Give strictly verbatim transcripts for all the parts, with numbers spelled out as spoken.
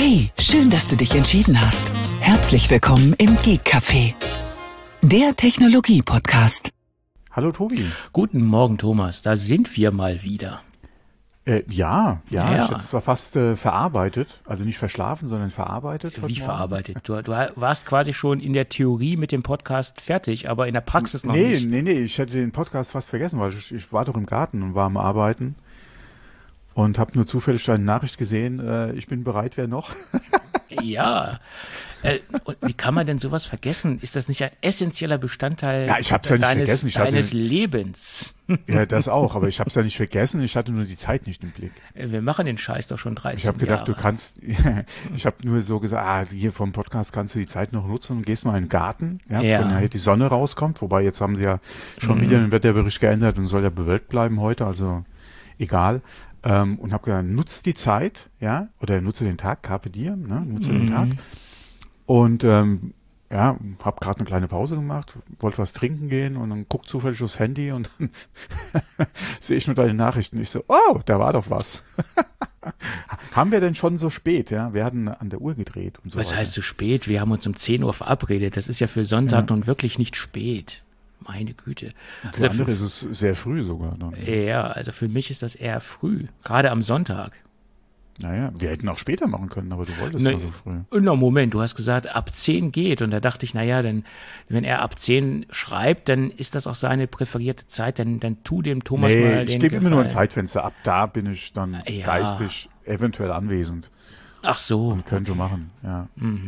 Hey, schön, dass du dich entschieden hast. Herzlich willkommen im Geek Café, der Technologie-Podcast. Hallo Tobi. Guten Morgen Thomas, da sind wir mal wieder. Äh, ja, ja, Ja. ich hätte es zwar fast äh, verarbeitet, also nicht verschlafen, sondern verarbeitet. heute Wie Morgen. verarbeitet? Du, du warst quasi schon in der Theorie mit dem Podcast fertig, aber in der Praxis noch Nee, nicht. nee, nee, ich hätte den Podcast fast vergessen, weil ich, ich war doch im Garten und war am Arbeiten und habe nur zufällig eine Nachricht gesehen, äh, ich bin bereit, wer noch? Ja. Äh, und wie kann man denn sowas vergessen? Ist das nicht ein essentieller Bestandteil Ja, ich hab's ja nicht deines, vergessen. Ich hatte- deines Lebens? Ja, das auch, aber ich habe es ja nicht vergessen, ich hatte nur die Zeit nicht im Blick. Wir machen den Scheiß doch schon dreizehn Ich habe gedacht, Jahre. du kannst, ich habe nur so gesagt, ah, hier vom Podcast kannst du die Zeit noch nutzen und gehst mal in den Garten, ja, Ja. wenn nachher die Sonne rauskommt, wobei jetzt haben sie ja schon Mhm. wieder den Wetterbericht geändert und soll ja bewölkt bleiben heute, also egal. Ähm, und habe gesagt, nutzt die Zeit, ja, oder nutze den Tag, Carpe Diem, ne, nutze den Tag. Und ähm, ja, habe gerade eine kleine Pause gemacht, wollte was trinken gehen und dann guckt zufällig aufs Handy und dann sehe ich nur deine Nachrichten. Ich so, oh, da war doch was. Haben wir denn schon so spät, ja? Wir hatten an der Uhr gedreht und so Was weiter. heißt so spät? Wir haben uns um zehn Uhr verabredet. Das ist ja für Sonntag nun wirklich nicht spät. Meine Güte. Für andere ist es sehr früh sogar. Dann. Ja, also für mich ist das eher früh, gerade am Sonntag. Naja, wir hätten auch später machen können, aber du wolltest Ne, ja so früh. Na Moment, du hast gesagt, ab zehn geht. Und da dachte ich, naja, denn, wenn er ab zehn schreibt, dann ist das auch seine präferierte Zeit, dann, dann tu dem Thomas Nee, mal ich den gebe immer nur ein Gefallen. Zeitfenster. Ab da bin ich dann Ja. geistig eventuell anwesend Ach so. und könnte machen, ja.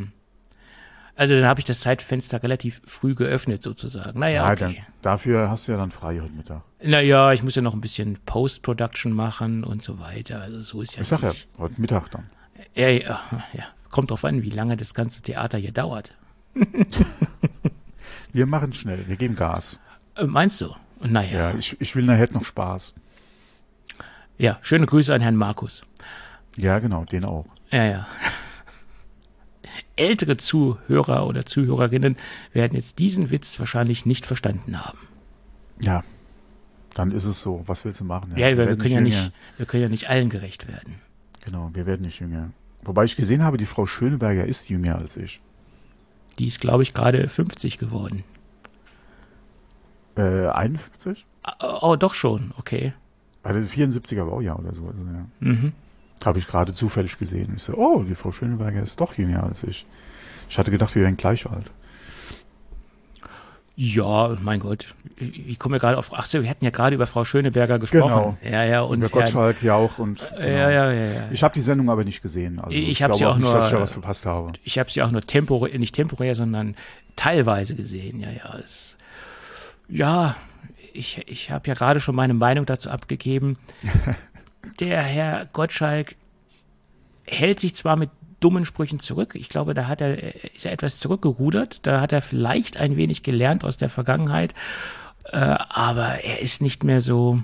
Also dann habe ich das Zeitfenster relativ früh geöffnet sozusagen. Naja, Ja, dann, okay. dafür hast du ja dann frei heute Mittag. Naja, ich muss ja noch ein bisschen Post-Production machen und so weiter. Also so ist ja Ich sag ja, nicht. heute Mittag dann. Ja, ja, ja. Kommt drauf an, wie lange das ganze Theater hier dauert. Wir machen schnell, wir geben Gas. Äh, meinst du? Naja. Ja, ich, ich will nachher noch Spaß. Ja, schöne Grüße an Herrn Markus. Ja, genau, den auch. Ja, ja. Ältere Zuhörer oder Zuhörerinnen werden jetzt diesen Witz wahrscheinlich nicht verstanden haben. Ja, dann ist es so. Was willst du machen? Ja, wir, wir werden können ja jünger. nicht, wir können ja nicht allen gerecht werden. Genau, wir werden nicht jünger. Wobei ich gesehen habe, die Frau Schöneberger ist jünger als ich. Die ist, glaube ich, gerade fünfzig geworden. Äh, einundfünfzig? Oh, oh, doch schon, okay. Also vierundsiebziger Baujahr oder so. Also, ja. Mhm. Habe ich gerade zufällig gesehen. Ich so, oh, die Frau Schöneberger ist doch jünger als ich. Ich hatte gedacht, wir wären gleich alt. Ja, mein Gott. Wie kommen wir gerade auf? Ach so, wir hatten ja gerade über Frau Schöneberger gesprochen. Genau. Ja, ja, und Über Herrn- Gottschalk, Jauch und genau. Ja, ja, ja, ja. Ich habe die Sendung aber nicht gesehen. Also Ich ich hab sie glaube auch nicht, nur- dass ich da was verpasst habe. Ich habe sie auch nur temporär, nicht temporär, sondern teilweise gesehen. Ja, ja. Es, ja, ich, ich habe ja gerade schon meine Meinung dazu abgegeben. Der Herr Gottschalk hält sich zwar mit dummen Sprüchen zurück. Ich glaube, da hat er, ist er etwas zurückgerudert. Da hat er vielleicht ein wenig gelernt aus der Vergangenheit. Äh, aber er ist nicht mehr so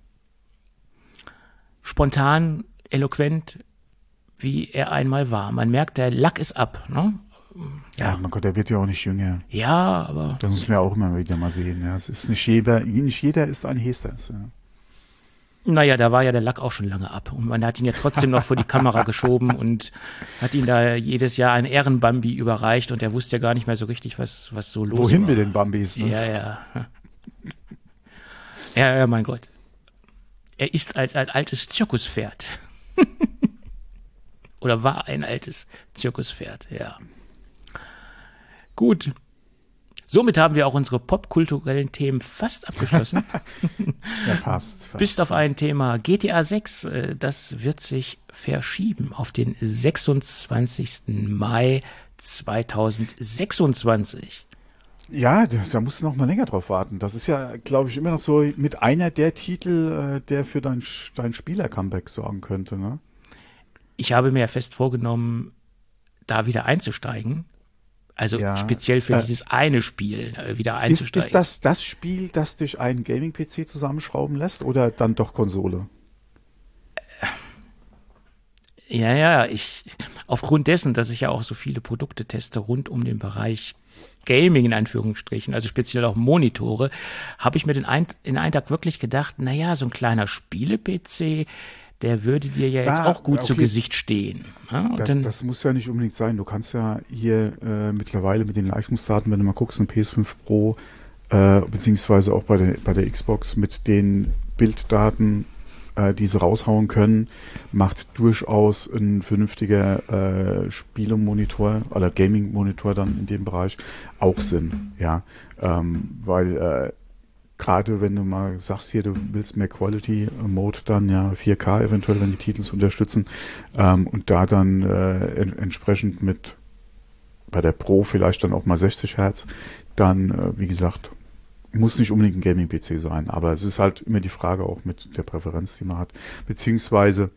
spontan, eloquent, wie er einmal war. Man merkt, der Lack ist ab. Ne? Ja, mein Gott, der wird ja auch nicht jünger. Ja, aber Das müssen wir auch immer wieder mal sehen. Ja. Es ist nicht jeder, nicht jeder ist ein Hesters. Ja. naja, da war ja der Lack auch schon lange ab. Und man hat ihn ja trotzdem noch vor die Kamera geschoben und hat ihn da jedes Jahr ein Ehrenbambi überreicht und er wusste ja gar nicht mehr so richtig, was, was so los Wohin war. mit den Bambis? Ne? Ja, ja. Ja, ja, mein Gott. Er ist ein, ein altes Zirkuspferd. Oder war ein altes Zirkuspferd, ja. Gut. Somit haben wir auch unsere popkulturellen Themen fast abgeschlossen. Ja, fast. fast. Bis auf ein Thema G T A sechs. äh, Das wird sich verschieben auf den sechsundzwanzigsten Mai zweitausendsechsundzwanzig. Ja, da, da musst du noch mal länger drauf warten. Das ist ja, glaube ich, immer noch so mit einer der Titel, äh, der für dein, dein Spieler-Comeback sorgen könnte. Ne? Ich habe mir ja fest vorgenommen, da wieder einzusteigen. Also Ja, speziell für äh, dieses eine Spiel äh, wieder Ist, einzusteigen. ist das das Spiel, das dich einen Gaming-P C zusammenschrauben lässt oder dann doch Konsole? Ja, ja, ich, aufgrund dessen, dass ich ja auch so viele Produkte teste rund um den Bereich Gaming in Anführungsstrichen, also speziell auch Monitore, habe ich mir den ein, in einen Tag wirklich gedacht, naja, so ein kleiner Spiele-P C, der würde dir ja jetzt Ah, auch gut okay. zu Gesicht stehen. Ja, und Das, dann, das muss ja nicht unbedingt sein. Du kannst ja hier äh, mittlerweile mit den Leistungsdaten, wenn du mal guckst, eine P S fünf Pro, äh, beziehungsweise auch bei der, bei der Xbox mit den Bilddaten, äh, die sie raushauen können, macht durchaus ein vernünftiger äh, Spielemonitor oder Gaming-Monitor dann in dem Bereich auch Sinn. Ja, ähm, weil äh, gerade wenn du mal sagst hier, du willst mehr Quality Mode, dann ja vier K eventuell, wenn die Titel es unterstützen, ähm, und da dann äh, en- entsprechend mit bei der Pro vielleicht dann auch mal sechzig Hertz, dann äh, wie gesagt, muss nicht unbedingt ein Gaming-P C sein, aber es ist halt immer die Frage auch mit der Präferenz, die man hat, beziehungsweise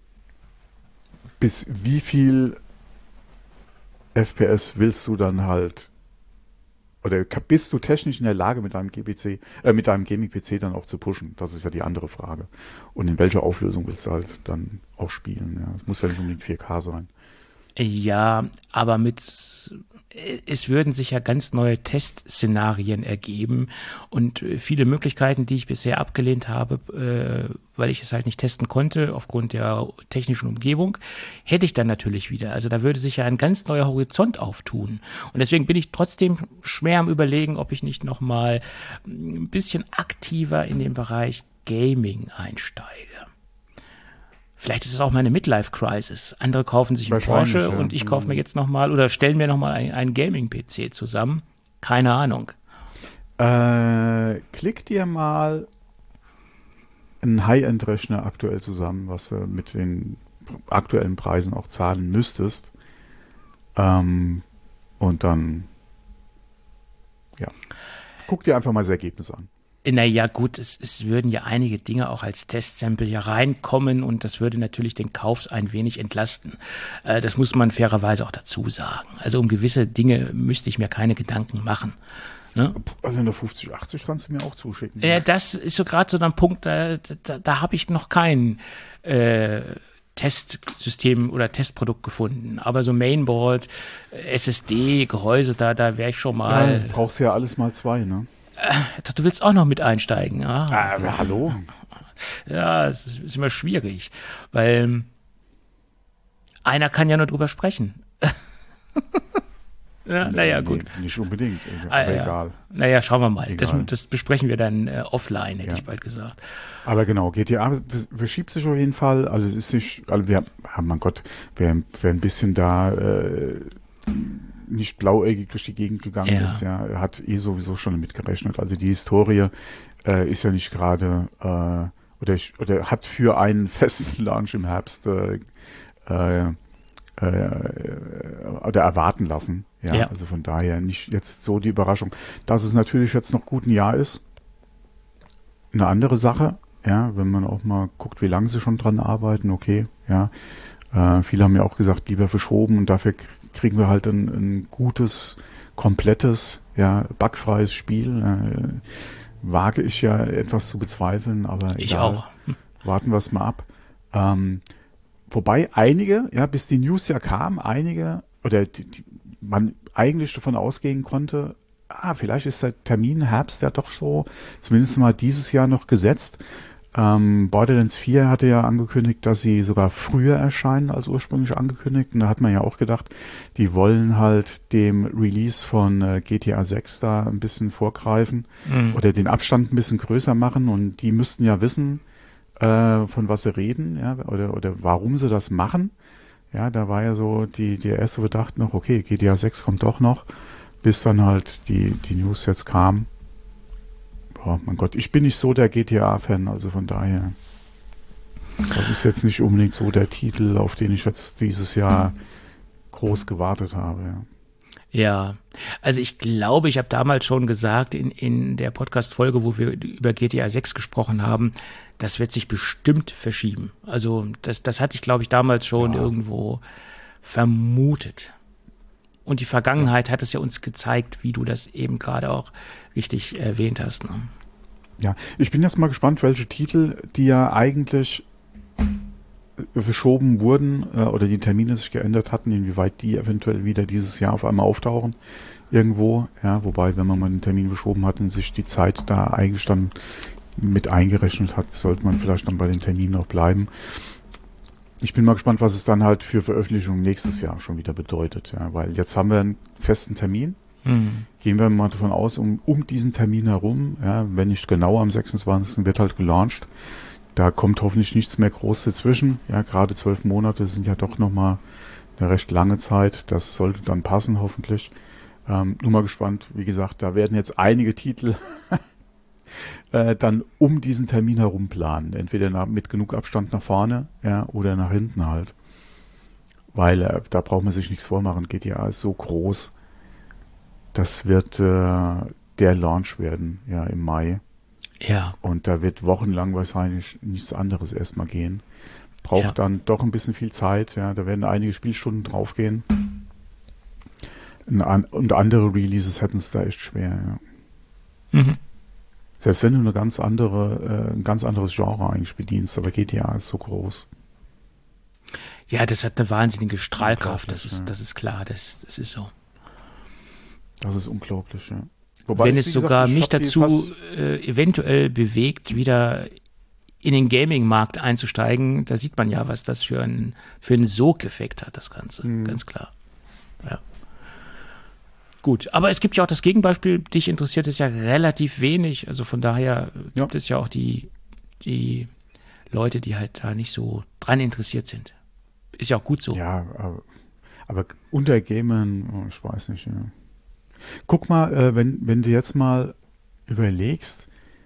bis wie viel F P S willst du dann halt oder ka- bist du technisch in der Lage, mit deinem G P C, äh, mit deinem Gaming-P C dann auch zu pushen? Das ist ja die andere Frage. Und in welcher Auflösung willst du halt dann auch spielen? Ja, es muss ja nicht unbedingt vier K sein. ja, aber mit, es würden sich ja ganz neue Testszenarien ergeben und äh, viele Möglichkeiten, die ich bisher abgelehnt habe, äh, weil ich es halt nicht testen konnte aufgrund der technischen Umgebung, hätte ich dann natürlich wieder. Also da würde sich ja ein ganz neuer Horizont auftun. Und deswegen bin ich trotzdem schwer am Überlegen, ob ich nicht nochmal ein bisschen aktiver in den Bereich Gaming einsteige. Vielleicht ist es auch meine Midlife-Crisis. Andere kaufen sich einen Wahrscheinlich, Porsche ja. und ich kaufe mir jetzt nochmal oder stellen mir nochmal einen, einen Gaming-P C zusammen. Keine Ahnung. Äh, klick dir mal einen High-End-Rechner aktuell zusammen, was du mit den aktuellen Preisen auch zahlen müsstest. Ähm, und dann, ja, guck dir einfach mal das Ergebnis an. Naja, gut, es, es würden ja einige Dinge auch als Testsample ja reinkommen und das würde natürlich den Kauf ein wenig entlasten. Äh, das muss man fairerweise auch dazu sagen. Also um gewisse Dinge müsste ich mir keine Gedanken machen. Ne? Also in der fünfzig achtzig kannst du mir auch zuschicken. Ja, das ist so gerade so ein Punkt, da, da, da habe ich noch kein äh, Testsystem oder Testprodukt gefunden. Aber so Mainboard, S S D, Gehäuse, da, da wäre ich schon Ja, mal. du brauchst ja alles mal zwei, ne? Du willst auch noch mit einsteigen. Ah, Ah, aber hallo? ja, es ist, ist immer schwierig, weil einer kann ja nur drüber sprechen. ja, naja, Nee, gut. nicht unbedingt, aber Ah, ja. egal. Naja, schauen wir mal. Das, Egal. das besprechen wir dann äh, offline, hätte Ja. ich bald gesagt. Aber genau, G T A verschiebt sich auf jeden Fall. Also es ist nicht, also wir, ah, mein Gott, wer, wer ein bisschen da äh, nicht blauäugig durch die Gegend gegangen Ja. ist, ja, hat eh sowieso schon damit gerechnet. Also die Historie äh, ist ja nicht gerade äh, oder ich, oder hat für einen festen Launch im Herbst äh, äh, äh, oder erwarten lassen. Ja, Ja. also von daher nicht jetzt so die Überraschung. Dass es natürlich jetzt noch gut ein Jahr ist, eine andere Sache. Ja, wenn man auch mal guckt, wie lange sie schon dran arbeiten, okay, ja. Äh, viele haben ja auch gesagt, lieber verschoben und dafür k- kriegen wir halt ein, ein gutes, komplettes, ja, bugfreies Spiel. Äh, wage ich ja etwas zu bezweifeln, aber Ich egal. auch. Warten wir es mal ab. Ähm, wobei einige, ja, bis die News ja kam, einige, oder die, die, man eigentlich davon ausgehen konnte, ah, vielleicht ist der Termin Herbst ja doch so, zumindest mal dieses Jahr noch gesetzt. Ähm, Borderlands vier hatte ja angekündigt, dass sie sogar früher erscheinen als ursprünglich angekündigt. Und da hat man ja auch gedacht, die wollen halt dem Release von äh, G T A sechs da ein bisschen vorgreifen Mhm. oder den Abstand ein bisschen größer machen. Und die müssten ja wissen, äh, von was sie reden, ja, oder, oder warum sie das machen. Ja, da war ja so die, der erste Verdacht noch, okay, G T A sechs kommt doch noch, bis dann halt die, die News jetzt kam. Oh mein Gott, ich bin nicht so der G T A-Fan, also von daher. Das ist jetzt nicht unbedingt so der Titel, auf den ich jetzt dieses Jahr groß gewartet habe. Ja. Ja, also ich glaube, ich habe damals schon gesagt in, in der Podcast-Folge, wo wir über G T A sechs gesprochen haben, das wird sich bestimmt verschieben. Also das, das hatte ich, glaube ich, damals schon Ja. irgendwo vermutet. Und die Vergangenheit hat es ja uns gezeigt, wie du das eben gerade auch richtig erwähnt hast. Ne? Ja, ich bin jetzt mal gespannt, welche Titel, die ja eigentlich äh, verschoben wurden äh, oder die Termine sich geändert hatten, inwieweit die eventuell wieder dieses Jahr auf einmal auftauchen irgendwo. Ja, wobei, wenn man mal einen Termin verschoben hat und sich die Zeit da eigentlich dann mit eingerechnet hat, sollte man vielleicht dann bei den Terminen auch bleiben. Ich bin mal gespannt, was es dann halt für Veröffentlichung nächstes Jahr schon wieder bedeutet, ja, weil jetzt haben wir einen festen Termin. Mhm. Gehen wir mal davon aus, um, um diesen Termin herum, ja, wenn nicht genau am sechsundzwanzigsten wird halt gelauncht. Da kommt hoffentlich nichts mehr groß dazwischen. Ja, gerade zwölf Monate sind ja doch nochmal eine recht lange Zeit. Das sollte dann passen, hoffentlich. Ähm, nur mal gespannt. Wie gesagt, da werden jetzt einige Titel äh, dann um diesen Termin herum planen. Entweder nach, mit genug Abstand nach vorne, ja, oder nach hinten halt. Weil äh, da braucht man sich nichts vormachen. G T A ist so groß. Das wird äh, der Launch werden, ja, im Mai. Ja. Und da wird wochenlang wahrscheinlich nichts anderes erstmal gehen. Braucht Ja. dann doch ein bisschen viel Zeit, ja. Da werden einige Spielstunden draufgehen. Und andere Releases hätten es da echt schwer, ja. Mhm. Selbst wenn du eine ganz andere, äh, ein ganz anderes Genre eigentlich bedienst, aber G T A ist so groß. Ja, das hat eine wahnsinnige Strahlkraft, das Unglaublich, ist, ja. das ist klar, das, das ist so. Das ist unglaublich, ja. Wenn ich, es wie sogar gesagt, ich mich hab die dazu fast- äh, eventuell bewegt, wieder in den Gaming-Markt einzusteigen, da sieht man ja, was das für einen für einen Sogeffekt hat, das Ganze, Mhm. ganz klar. Ja. Gut, aber es gibt ja auch das Gegenbeispiel, dich interessiert es ja relativ wenig, also von daher Ja. gibt es ja auch die, die Leute, die halt da nicht so dran interessiert sind. Ist ja auch gut so. Ja, aber, aber unter Gamern, oh, ich weiß nicht, ja. Guck mal, äh, wenn, wenn du jetzt mal überlegst,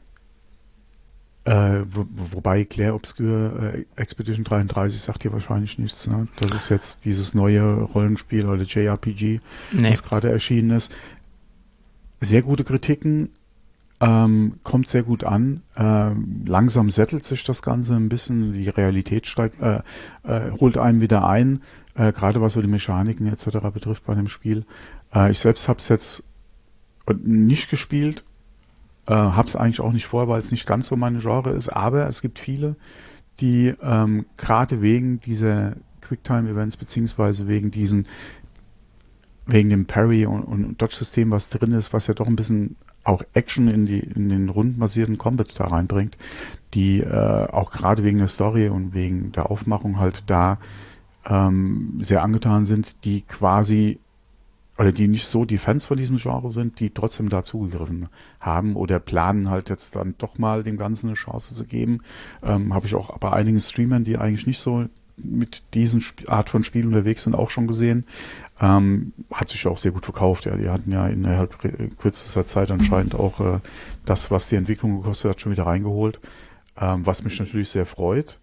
äh, wo, wobei Clair Obscur äh, Expedition dreiunddreißig sagt dir wahrscheinlich nichts, ne? Das ist jetzt dieses neue Rollenspiel oder J R P G, Nee. was gerade erschienen ist. Sehr gute Kritiken, ähm, kommt sehr gut an. Ähm, langsam sättelt sich das Ganze ein bisschen, die Realität steigt, äh, äh, holt einen wieder ein, äh, gerade was so die Mechaniken et cetera betrifft bei dem Spiel. Äh, ich selbst habe es jetzt nicht gespielt, äh, habe es eigentlich auch nicht vor, weil es nicht ganz so meine Genre ist, aber es gibt viele, die ähm, gerade wegen dieser Quicktime-Events beziehungsweise wegen diesen wegen dem Parry und, und Dodge-System, was drin ist, was ja doch ein bisschen auch Action in die in den rundenbasierten Combat da reinbringt, die äh, auch gerade wegen der Story und wegen der Aufmachung halt da ähm, sehr angetan sind, die quasi oder die nicht so die Fans von diesem Genre sind, die trotzdem dazugegriffen haben oder planen halt jetzt dann doch mal dem Ganzen eine Chance zu geben. Ähm, habe ich auch bei einigen Streamern, die eigentlich nicht so mit diesen Sp- Art von Spiel unterwegs sind, auch schon gesehen. Ähm, hat sich auch sehr gut verkauft. Ja, die hatten ja innerhalb re- kürzester Zeit anscheinend auch äh, das, was die Entwicklung gekostet hat, schon wieder reingeholt. Ähm, was mich natürlich sehr freut,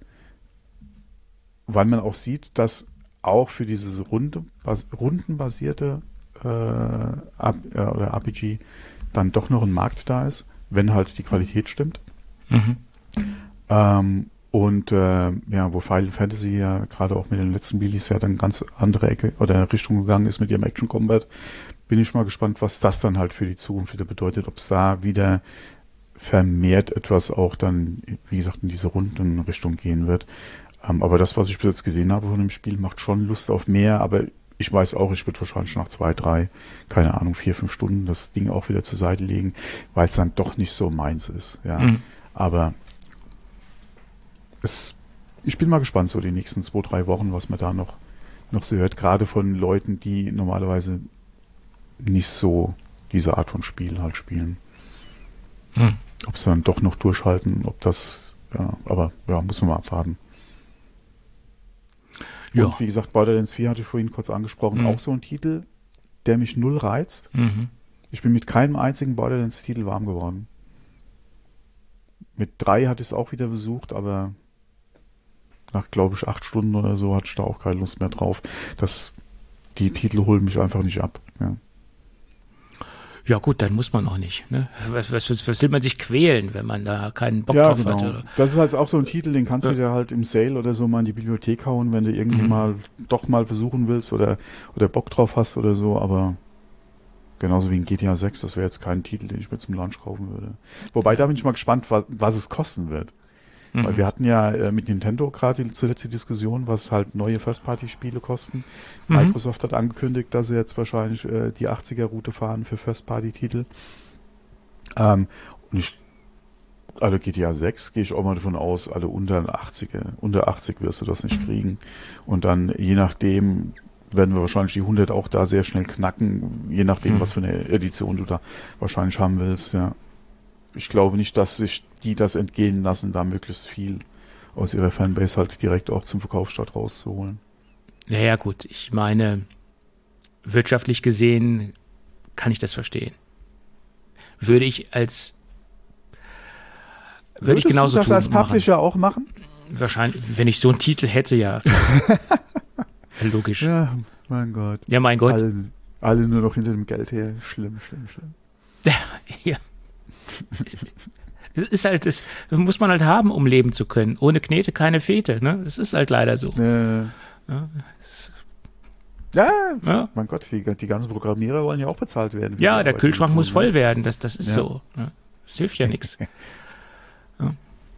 weil man auch sieht, dass auch für dieses Runde, bas, rundenbasierte äh, Ab, äh, oder R P G dann doch noch ein Markt da ist, wenn halt die Qualität stimmt. Mhm. Ähm, und äh, ja, wo Final Fantasy ja gerade auch mit den letzten Release ja dann ganz andere Ecke oder Richtung gegangen ist mit ihrem Action Combat, bin ich mal gespannt, was das dann halt für die Zukunft wieder bedeutet, ob es da wieder vermehrt etwas auch dann, wie gesagt, in diese runden Richtung gehen wird. Ähm, aber das, was ich bis jetzt gesehen habe von dem Spiel, macht schon Lust auf mehr, aber ich weiß auch, ich würde wahrscheinlich nach zwei, drei, keine Ahnung, vier, fünf Stunden das Ding auch wieder zur Seite legen, weil es dann doch nicht so meins ist. Ja, Mhm. aber es, ich bin mal gespannt, so die nächsten zwei, drei Wochen, was man da noch, noch so hört, gerade von Leuten, die normalerweise nicht so diese Art von Spiel halt spielen. Mhm. Ob sie dann doch noch durchhalten, ob das, ja, aber ja, muss man mal abwarten. Ja. Und wie gesagt, Borderlands vier hatte ich vorhin kurz angesprochen, Mhm. auch so ein Titel, der mich null reizt. Mhm. Ich bin mit keinem einzigen Borderlands-Titel warm geworden. Mit drei hatte ich es auch wieder besucht, aber nach, glaube ich, acht Stunden oder so hatte ich da auch keine Lust mehr drauf. Das, die Titel holen mich einfach nicht ab. Ja. Ja gut, dann muss man auch nicht. Ne? Was, was, was will man sich quälen, wenn man da keinen Bock Ja, drauf genau. hat? Oder? Das ist halt auch so ein Titel, den kannst Ja. du dir halt im Sale oder so mal in die Bibliothek hauen, wenn du irgendwie Mhm. mal doch mal versuchen willst oder, oder Bock drauf hast oder so, aber genauso wie in G T A sechs, das wäre jetzt kein Titel, den ich mir zum Launch kaufen würde. Wobei, da bin ich mal gespannt, was, was es kosten wird. Mhm. Weil wir hatten ja äh, mit Nintendo gerade die zuletzt die Diskussion, was halt neue First-Party-Spiele kosten. Mhm. Microsoft hat angekündigt, dass sie jetzt wahrscheinlich äh, die achtziger-Route fahren für First-Party-Titel. Ähm, und ich alle G T A sechs gehe ich auch mal davon aus, alle unter achtzig, unter achtzig wirst du das nicht kriegen. Und dann, je nachdem, werden wir wahrscheinlich die hundert auch da sehr schnell knacken, je nachdem, hm. was für eine Edition du da wahrscheinlich haben willst, ja. Ich glaube nicht, dass sich die das entgehen lassen, da möglichst viel aus ihrer Fanbase halt direkt auch zum Verkaufsstart rauszuholen. Naja, gut, ich meine, wirtschaftlich gesehen kann ich das verstehen. Würde ich als würde Würdest ich genauso du das tun, als Publisher machen? auch machen? Wahrscheinlich, wenn ich so einen Titel hätte, ja. Logisch. Ja, mein Gott. Ja, mein Gott. Alle, alle nur noch hinter dem Geld her. Schlimm, schlimm, schlimm. Ja. Es ist halt, das muss man halt haben, um leben zu können. Ohne Knete keine Fete, ne? Es ist halt leider so. Äh, ja, es, ja, ja, mein Gott, die, die ganzen Programmierer wollen ja auch bezahlt werden. Ja, der Arbeit, Kühlschrank muss tun, voll ne? werden, das, das ist ja. so. Ne? Das hilft ja nichts. Ja.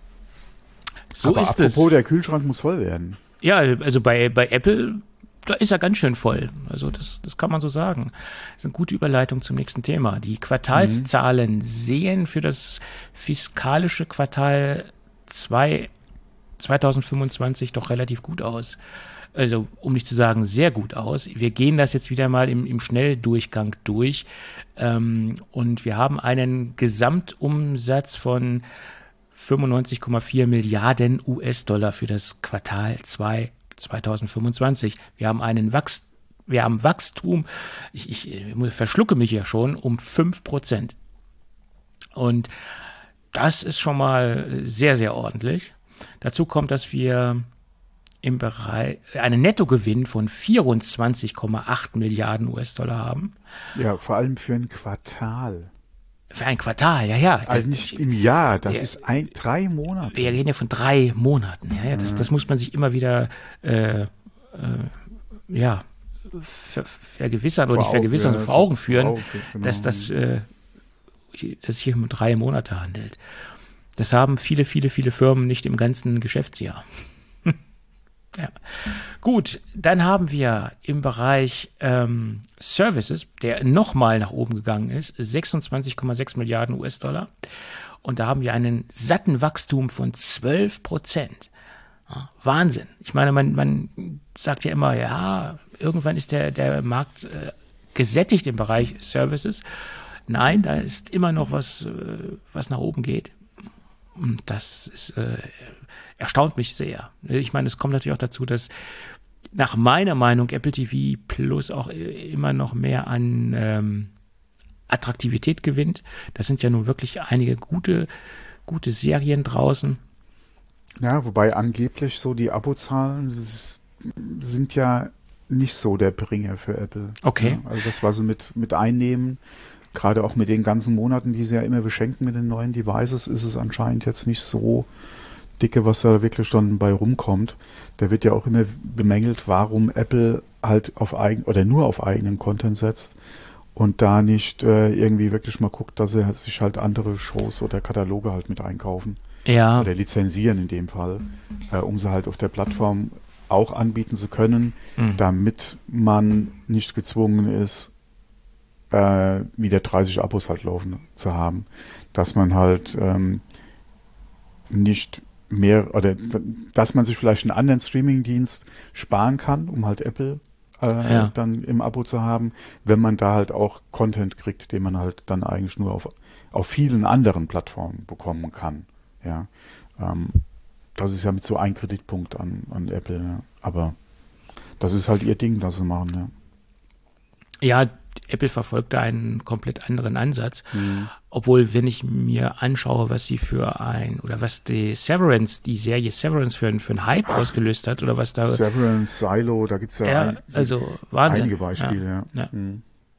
So Aber ist apropos, es. der Kühlschrank muss voll werden. Ja, also bei, bei Apple, da ist er ganz schön voll. Also das, das kann man so sagen. Das ist eine gute Überleitung zum nächsten Thema. Die Quartalszahlen mhm. sehen für das fiskalische Quartal zwei zweitausendfünfundzwanzig doch relativ gut aus. Also um nicht zu sagen sehr gut aus. Wir gehen das jetzt wieder mal im, im Schnelldurchgang durch ähm, und wir haben einen Gesamtumsatz von fünfundneunzig Komma vier Milliarden U S-Dollar für das Quartal zwei zweitausendfünfundzwanzig. Wir haben einen Wachs, wir haben Wachstum, ich, ich, ich verschlucke mich ja schon, um fünf Prozent. Und das ist schon mal sehr, sehr ordentlich. Dazu kommt, dass wir im Bereich einen Nettogewinn von vierundzwanzig Komma acht Milliarden U S-Dollar haben. Ja, vor allem für ein Quartal. Für ein Quartal, ja, ja. Also nicht im Jahr, das ja, ist ein, drei Monate. Wir reden ja von drei Monaten. Ja, ja, das, das muss man sich immer wieder äh, äh, ja, ver, vergewissern oder nicht vergewissern, ja, vor Augen führen, Augen, genau. dass, das, äh, dass es sich um drei Monate handelt. Das haben viele, viele, viele Firmen nicht im ganzen Geschäftsjahr. Ja. Gut, dann haben wir im Bereich ähm, Services, der nochmal nach oben gegangen ist, sechsundzwanzig Komma sechs Milliarden U S-Dollar. Und da haben wir einen satten Wachstum von zwölf Prozent. Ja, Wahnsinn. Ich meine, man, man sagt ja immer, ja, irgendwann ist der, der Markt äh, gesättigt im Bereich Services. Nein, da ist immer noch was, äh, was nach oben geht. Und das ist, äh, erstaunt mich sehr. Ich meine, es kommt natürlich auch dazu, dass nach meiner Meinung Apple T V Plus auch immer noch mehr an ähm, Attraktivität gewinnt. Das sind ja nun wirklich einige gute, gute Serien draußen. Ja, wobei angeblich so die Abozahlen sind ja nicht so der Bringer für Apple. Okay. Ja, also das, was sie mit, mit einnehmen, gerade auch mit den ganzen Monaten, die sie ja immer beschenken mit den neuen Devices, ist es anscheinend jetzt nicht so dicke, was da wirklich dann bei rumkommt. Da wird ja auch immer bemängelt, warum Apple halt auf eigen oder nur auf eigenen Content setzt und da nicht äh, irgendwie wirklich mal guckt, dass sie sich halt andere Shows oder Kataloge halt mit einkaufen. Ja. Oder lizenzieren in dem Fall, äh, um sie halt auf der Plattform auch anbieten zu können, mhm. damit man nicht gezwungen ist, äh, wieder dreißig Abos halt laufen zu haben. Dass man halt ähm, nicht mehr, oder dass man sich vielleicht einen anderen Streaming-Dienst sparen kann, um halt Apple äh, ja. dann im Abo zu haben, wenn man da halt auch Content kriegt, den man halt dann eigentlich nur auf, auf vielen anderen Plattformen bekommen kann. Ja, ähm, das ist ja mit so ein Kritikpunkt an, an Apple, ja. Aber das ist halt ihr Ding, das sie machen, ja. Ja, Apple verfolgt da einen komplett anderen Ansatz. Mhm. Obwohl, wenn ich mir anschaue, was sie für ein, oder was die Severance, die Serie Severance für, für einen Hype Ach, ausgelöst hat, oder was da. Severance, Silo, da gibt es ja, ja ein, also Wahnsinn. einige Beispiele, ja. ja. ja. Mhm.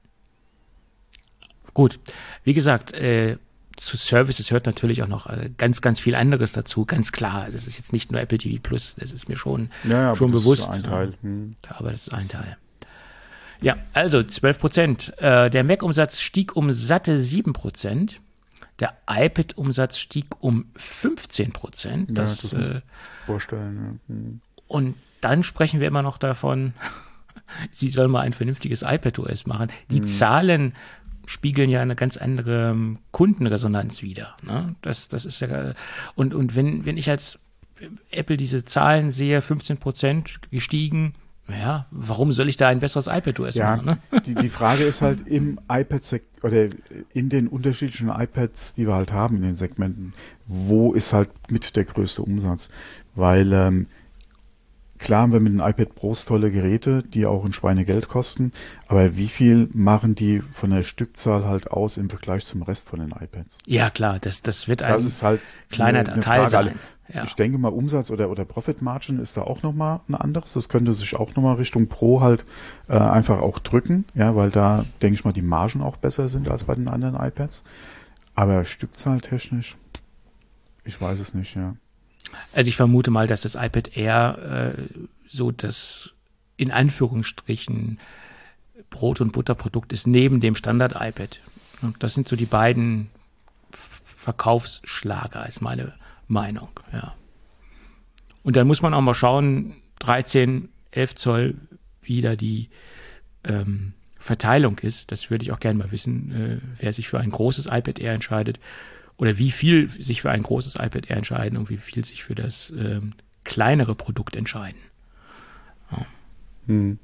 Gut, wie gesagt, äh, zu Services hört natürlich auch noch äh, ganz, ganz viel anderes dazu, ganz klar. Das ist jetzt nicht nur Apple T V Plus, das ist mir schon, ja, ja, schon aber bewusst. Das ist ein Teil. Hm. Aber das ist ein Teil. Ja, also zwölf Prozent. Äh, der Mac-Umsatz stieg um satte sieben Prozent. Der iPad-Umsatz stieg um fünfzehn Prozent. Das, ja, das äh, vorstellen. Ja. Hm. Und dann sprechen wir immer noch davon, sie soll mal ein vernünftiges iPadOS machen. Die hm. Zahlen spiegeln ja eine ganz andere ähm, Kundenresonanz wider. Ne? Das, das ist ja, und, und wenn, wenn ich als Apple diese Zahlen sehe, fünfzehn Prozent gestiegen, ja, warum soll ich da ein besseres iPadOS ja, machen? Ne? Die, die Frage ist halt im iPad oder in den unterschiedlichen iPads, die wir halt haben in den Segmenten, wo ist halt mit der größte Umsatz? Weil ähm, klar haben wir mit den iPad Pros tolle Geräte, die auch ein Schweinegeld kosten, aber wie viel machen die von der Stückzahl halt aus im Vergleich zum Rest von den iPads? Ja, klar, das, das wird ein Das ist halt kleiner eine, eine Teil Frage. sein. Ja. Ich denke mal, Umsatz oder, oder Profit Margin ist da auch nochmal ein anderes. Das könnte sich auch nochmal Richtung Pro halt äh, einfach auch drücken, ja, weil da, denke ich mal, die Margen auch besser sind als bei den anderen iPads. Aber stückzahltechnisch, ich weiß es nicht, ja. Also ich vermute mal, dass das iPad Air äh, so das in Anführungsstrichen Brot- und Butterprodukt ist neben dem Standard-iPad. Und das sind so die beiden F- Verkaufsschlager, ist meine Meinung, ja. Und dann muss man auch mal schauen, dreizehn, elf Zoll, wie da die ähm, Verteilung ist. Das würde ich auch gerne mal wissen, äh, wer sich für ein großes iPad Air entscheidet oder wie viel sich für ein großes iPad Air entscheiden und wie viel sich für das ähm, kleinere Produkt entscheiden. Ja. Hm.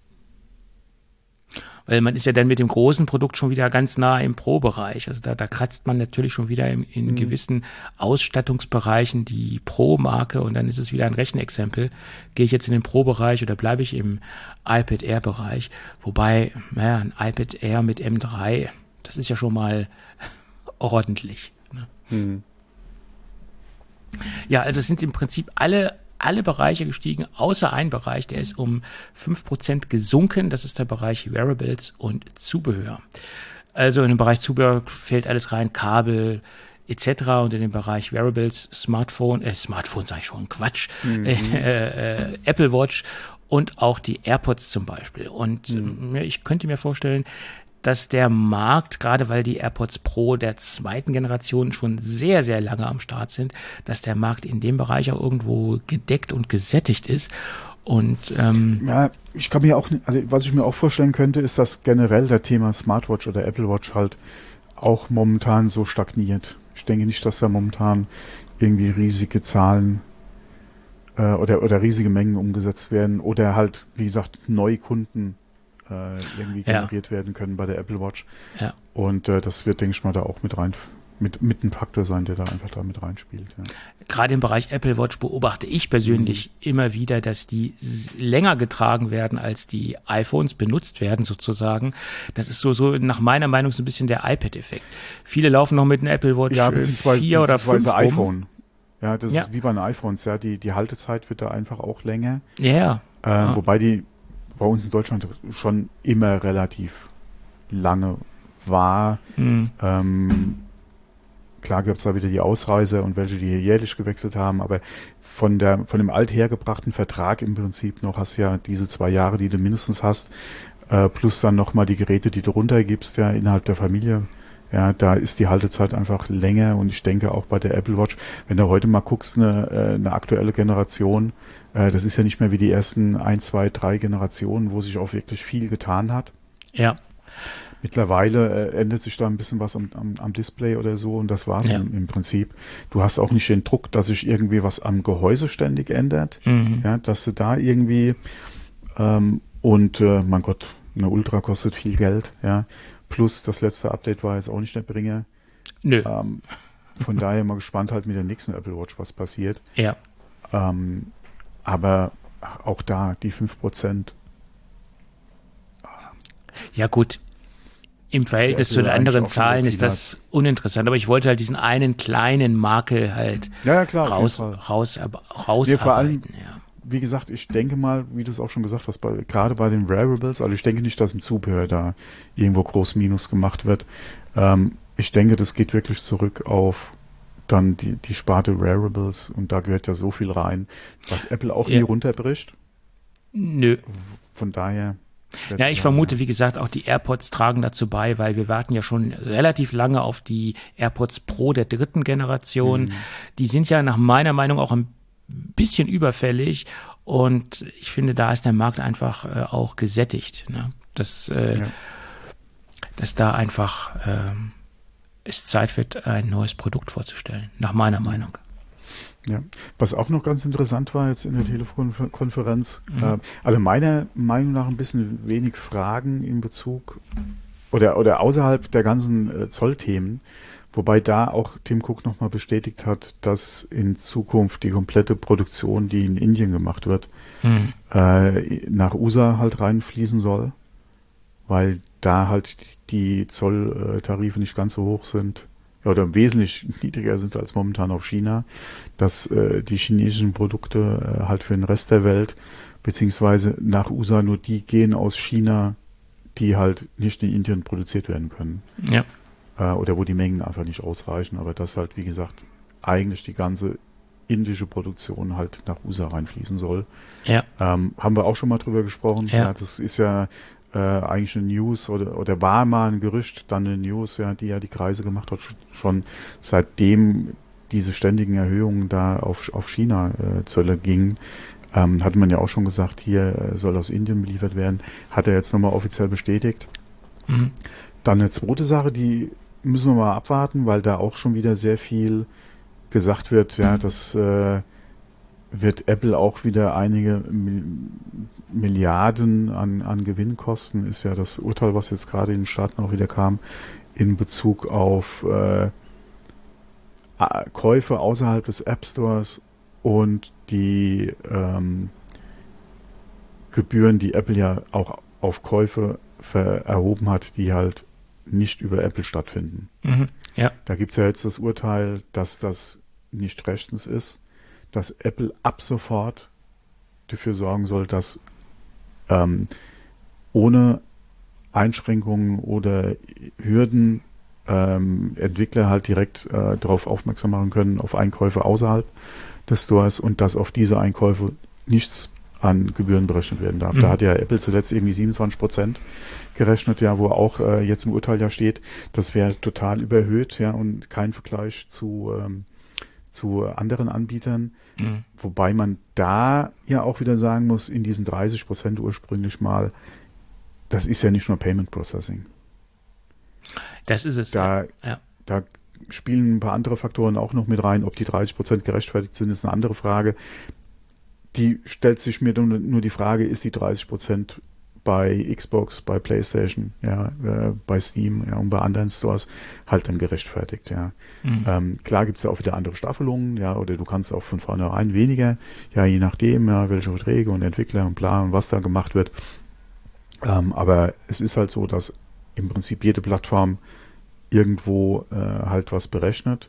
Weil man ist ja dann mit dem großen Produkt schon wieder ganz nah im Pro-Bereich. Also da, da kratzt man natürlich schon wieder in, in mhm. gewissen Ausstattungsbereichen die Pro-Marke und dann ist es wieder ein Rechenexempel. Gehe ich jetzt in den Pro-Bereich oder bleibe ich im iPad Air-Bereich? Wobei, naja, ein iPad Air mit M drei, das ist ja schon mal ordentlich. Ne? Mhm. Ja, also es sind im Prinzip alle alle Bereiche gestiegen, außer ein Bereich, der ist um fünf Prozent gesunken. Das ist der Bereich Wearables und Zubehör. Also in den Bereich Zubehör fällt alles rein, Kabel et cetera. Und in den Bereich Wearables, Smartphone, äh, Smartphone sage ich schon, Quatsch, mhm. äh, äh, Apple Watch und auch die AirPods zum Beispiel. Und mhm. äh, ich könnte mir vorstellen, dass der Markt, gerade weil die AirPods Pro der zweiten Generation schon sehr, sehr lange am Start sind, dass der Markt in dem Bereich auch irgendwo gedeckt und gesättigt ist. Und ähm, ja, ich kann mir auch, also was ich mir auch vorstellen könnte, ist, dass generell der Thema Smartwatch oder Apple Watch halt auch momentan so stagniert. Ich denke nicht, dass da momentan irgendwie riesige Zahlen äh, oder, oder riesige Mengen umgesetzt werden oder halt, wie gesagt, neue Kunden Äh, irgendwie generiert ja. werden können bei der Apple Watch. Ja. Und äh, das wird, denke ich mal, da auch mit rein, mit, mit ein Faktor sein, der da einfach da mit reinspielt. Ja. Gerade im Bereich Apple Watch beobachte ich persönlich mhm. immer wieder, dass die länger getragen werden, als die iPhones benutzt werden sozusagen. Das ist so, so nach meiner Meinung so ein bisschen der iPad-Effekt. Viele laufen noch mit einem Apple Watch ja, vier oder fünf iPhone. Ja, das ja. ist wie bei den iPhones. Ja, die, die Haltezeit wird da einfach auch länger. Ja. Äh, ja. Wobei die bei uns in Deutschland schon immer relativ lange war. Mhm. Ähm, klar gibt es da wieder die Ausreißer und welche, die hier jährlich gewechselt haben, aber von der von dem althergebrachten Vertrag im Prinzip noch hast du ja diese zwei Jahre, die du mindestens hast, äh, plus dann nochmal die Geräte, die du runtergibst, ja, innerhalb der Familie. Ja, da ist die Haltezeit einfach länger und ich denke auch bei der Apple Watch, wenn du heute mal guckst, eine, eine aktuelle Generation, äh, das ist ja nicht mehr wie die ersten ein, zwei, drei Generationen, wo sich auch wirklich viel getan hat. Ja. Mittlerweile äh, ändert sich da ein bisschen was am, am, am Display oder so und das war's ja. im, im Prinzip. Du hast auch nicht den Druck, dass sich irgendwie was am Gehäuse ständig ändert, mhm. ja, dass du da irgendwie ähm, und äh, mein Gott, eine Ultra kostet viel Geld, ja. Plus das letzte Update war jetzt auch nicht der Bringer. Nö. Ähm, von daher mal gespannt halt mit der nächsten Apple Watch, was passiert. Ja. Ähm, aber auch da die fünf Prozent. Ja gut, im Verhältnis zu den anderen Zahlen ist das uninteressant. Aber ich wollte halt diesen einen kleinen Makel halt ja, ja, klar, raus, raus, rausarbeiten. Ja, vor allem, ja. Wie gesagt, ich denke mal, wie du es auch schon gesagt hast, bei, gerade bei den Wearables, also ich denke nicht, dass im Zubehör da irgendwo groß Minus gemacht wird. Ähm, ich denke, das geht wirklich zurück auf dann die, die Sparte Wearables und da gehört ja so viel rein, was Apple auch ja. nie runterbricht. Nö. Von daher. Ja, ich vermute, wie gesagt, auch die AirPods tragen dazu bei, weil wir warten ja schon relativ lange auf die AirPods Pro der dritten Generation. Mhm. Die sind ja nach meiner Meinung auch ein bisschen überfällig und ich finde, da ist der Markt einfach äh, auch gesättigt. Ne? Das, äh, ja. dass da einfach ähm, es Zeit wird, ein neues Produkt vorzustellen, nach meiner Meinung. Ja, was auch noch ganz interessant war jetzt in der Telefonkonferenz, Mhm. äh, also meiner Meinung nach ein bisschen wenig Fragen in Bezug oder oder außerhalb der ganzen äh, Zollthemen, wobei da auch Tim Cook nochmal bestätigt hat, dass in Zukunft die komplette Produktion, die in Indien gemacht wird, Mhm. äh, nach U S A halt reinfließen soll, weil da halt die Zolltarife nicht ganz so hoch sind. Ja, oder wesentlich niedriger sind als momentan auf China, dass äh, die chinesischen Produkte äh, halt für den Rest der Welt, beziehungsweise nach U S A nur die gehen aus China, die halt nicht in Indien produziert werden können. Ja. Äh, oder wo die Mengen einfach nicht ausreichen, aber dass halt, wie gesagt, eigentlich die ganze indische Produktion halt nach U S A reinfließen soll. Ja. Ähm, haben wir auch schon mal drüber gesprochen. Ja. Ja, das ist ja äh, eigentlich eine News oder, oder war mal ein Gerücht, dann eine News, ja, die ja die Kreise gemacht hat, schon seitdem diese ständigen Erhöhungen da auf, auf China äh, Zölle gingen. Ähm, hatte man ja auch schon gesagt, hier äh, soll aus Indien beliefert werden. Hat er jetzt nochmal offiziell bestätigt. Mhm. Dann eine zweite Sache, die müssen wir mal abwarten, weil da auch schon wieder sehr viel gesagt wird, ja, das äh, wird Apple auch wieder einige Mi- Milliarden an, an Gewinn kosten, ist ja das Urteil, was jetzt gerade in den Staaten auch wieder kam, in Bezug auf äh, A- Käufe außerhalb des App Stores und die ähm, Gebühren, die Apple ja auch auf Käufe ver- erhoben hat, die halt nicht über Apple stattfinden. Mhm. Ja. Da gibt es ja jetzt das Urteil, dass das nicht rechtens ist, dass Apple ab sofort dafür sorgen soll, dass ähm, ohne Einschränkungen oder Hürden ähm, Entwickler halt direkt äh, darauf aufmerksam machen können, auf Einkäufe außerhalb des Stores und dass auf diese Einkäufe nichts an Gebühren berechnet werden darf. Mhm. Da hat ja Apple zuletzt irgendwie siebenundzwanzig Prozent gerechnet, ja, wo auch äh, jetzt im Urteil ja steht, das wäre total überhöht, ja, und kein Vergleich zu, ähm, zu anderen Anbietern. Mhm. Wobei man da ja auch wieder sagen muss, in diesen dreißig Prozent ursprünglich mal, das ist ja nicht nur Payment Processing. Das ist es. Da, ja. da spielen ein paar andere Faktoren auch noch mit rein. Ob die dreißig Prozent gerechtfertigt sind, ist eine andere Frage. Die stellt sich mir nur, nur die Frage, ist die dreißig Prozent bei Xbox, bei PlayStation, ja, äh, bei Steam, ja, und bei anderen Stores halt dann gerechtfertigt, ja. Mhm. Ähm, klar gibt's ja auch wieder andere Staffelungen, ja, oder du kannst auch von vornherein weniger, ja, je nachdem, ja, welche Verträge und Entwickler und bla und was da gemacht wird. Ähm, aber es ist halt so, dass im Prinzip jede Plattform irgendwo äh, halt was berechnet.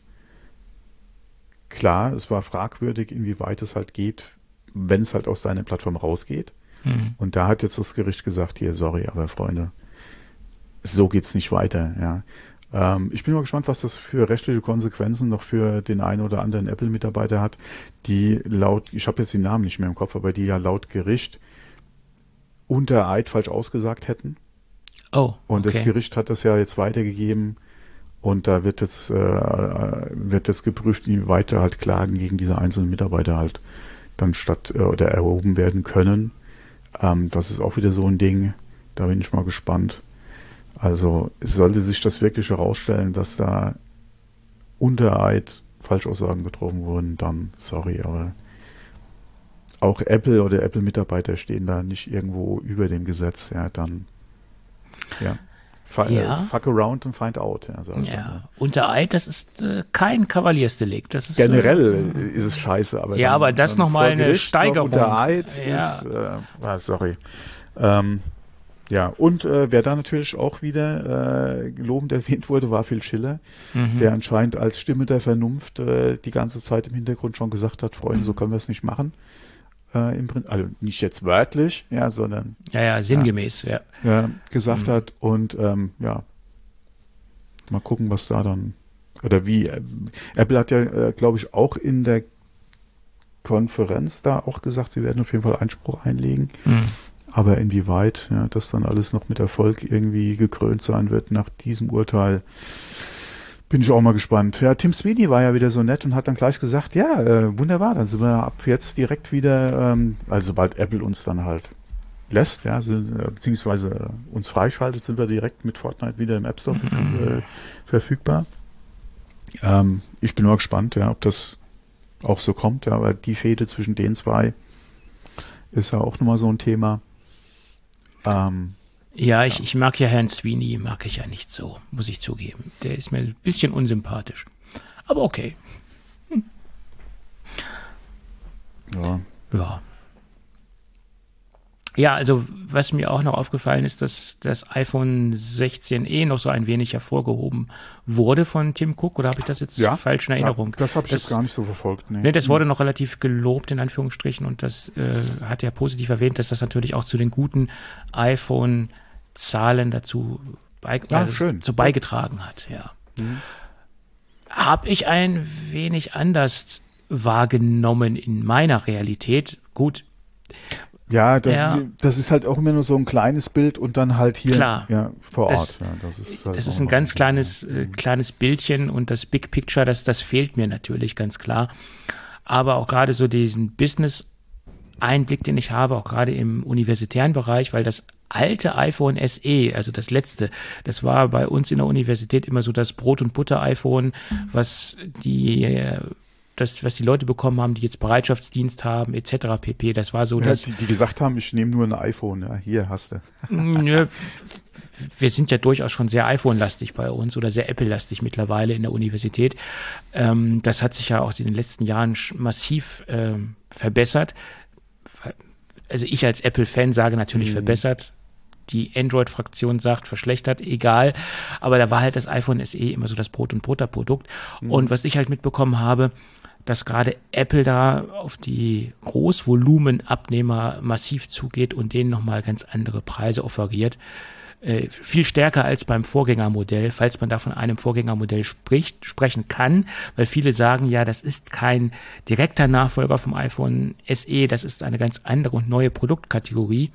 Klar, es war fragwürdig, inwieweit es halt geht, wenn es halt aus seiner Plattform rausgeht. Mhm. Und da hat jetzt das Gericht gesagt, hier, sorry, aber Freunde, so geht's nicht weiter, ja. Ähm, ich bin mal gespannt, was das für rechtliche Konsequenzen noch für den einen oder anderen Apple-Mitarbeiter hat, die laut, ich habe jetzt den Namen nicht mehr im Kopf, aber die ja laut Gericht unter Eid falsch ausgesagt hätten. Oh, Und okay. das Gericht hat das ja jetzt weitergegeben und da wird jetzt, äh, wird jetzt geprüft, inwieweit da halt Klagen gegen diese einzelnen Mitarbeiter halt dann statt äh, oder erhoben werden können. Ähm, das ist auch wieder so ein Ding, da bin ich mal gespannt. Also sollte sich das wirklich herausstellen, dass da unter Eid Falschaussagen getroffen wurden, dann sorry, aber auch Apple oder Apple-Mitarbeiter stehen da nicht irgendwo über dem Gesetz, ja, dann ja. F- Ja. äh, fuck around and find out, ja, sag ich dann, Ja, unter Eid, das ist äh, kein Kavaliersdelikt. Das ist, Generell Äh, ist es scheiße, aber Ja, dann, aber das dann noch mal vor eine Gericht noch Steigerung. unter Eid Ja. ist, äh, ah, sorry. Ähm, ja, und äh, wer da natürlich auch wieder äh, lobend erwähnt wurde, war Phil Schiller, mhm. der anscheinend als Stimme der Vernunft äh, die ganze Zeit im Hintergrund schon gesagt hat, Freunde, so können wir es nicht machen. Äh, im Prinzip, also nicht jetzt wörtlich, ja, sondern ja, ja, sinngemäß, ja. ja, gesagt Mhm. hat und ähm, ja, mal gucken, was da dann oder wie. Äh, Apple hat ja, äh, glaube ich, auch in der Konferenz da auch gesagt, sie werden auf jeden Fall Einspruch einlegen. Mhm. Aber inwieweit ja, das dann alles noch mit Erfolg irgendwie gekrönt sein wird nach diesem Urteil, bin ich auch mal gespannt. Ja, Tim Sweeney war ja wieder so nett und hat dann gleich gesagt, ja, äh, wunderbar, dann sind wir ab jetzt direkt wieder, ähm, also sobald Apple uns dann halt lässt, ja, sind, äh, beziehungsweise uns freischaltet, sind wir direkt mit Fortnite wieder im App Store verfüg Mhm. äh, verfügbar. Ähm, ich bin nur gespannt, ja, ob das auch so kommt, ja, aber die Fehde zwischen den zwei ist ja auch nochmal so ein Thema. Ähm, Ja, ich, Ja. ich mag ja Herrn Sweeney, mag ich ja nicht so, muss ich zugeben. Der ist mir ein bisschen unsympathisch. Aber okay, ja. ja. Ja, also was mir auch noch aufgefallen ist, dass das iPhone sechzehn e noch so ein wenig hervorgehoben wurde von Tim Cook, oder habe ich das jetzt Ja, falsch in Erinnerung? Ja, das habe ich das, jetzt gar nicht so verfolgt. Nee. Ne, das wurde noch relativ gelobt, in Anführungsstrichen, und das äh, hat er positiv erwähnt, dass das natürlich auch zu den guten iPhone-Zahlen dazu, bei, Ah, äh, schön. dazu beigetragen hat, ja. Mhm. Habe ich ein wenig anders wahrgenommen in meiner Realität. Gut, Ja, das, Ja. das ist halt auch immer nur so ein kleines Bild und dann halt hier Klar. ja, vor Das- Ort. Ja, das ist, halt das auch ist ein noch ganz Thema, kleines, ja. äh, kleines Bildchen, und das Big Picture, das, das fehlt mir natürlich, ganz klar. Aber auch gerade so diesen Business-Einblick, den ich habe, auch gerade im universitären Bereich, weil das alte iPhone S E, also das letzte, das war bei uns in der Universität immer so das Brot- und Butter-iPhone, was die, äh, das, was die Leute bekommen haben, die jetzt Bereitschaftsdienst haben, et cetera pp. Das war so Ja, das. die, die gesagt haben, ich nehme nur ein iPhone. Ja, hier hast du. Nö, wir sind ja durchaus schon sehr iPhone-lastig bei uns oder sehr Apple-lastig mittlerweile in der Universität. Ähm, das hat sich ja auch in den letzten Jahren sch- massiv ähm, verbessert. Ver- Also ich als Apple-Fan sage natürlich Mhm. verbessert. Die Android-Fraktion sagt verschlechtert, egal. Aber da war halt das iPhone S E immer so das Brot- und Butter-Produkt. Und was ich halt mitbekommen habe, dass gerade Apple da auf die Großvolumenabnehmer massiv zugeht und denen nochmal ganz andere Preise offeriert. Äh, viel stärker als beim Vorgängermodell, falls man da von einem Vorgängermodell spricht, sprechen kann, weil viele sagen, ja, das ist kein direkter Nachfolger vom iPhone S E, das ist eine ganz andere und neue Produktkategorie.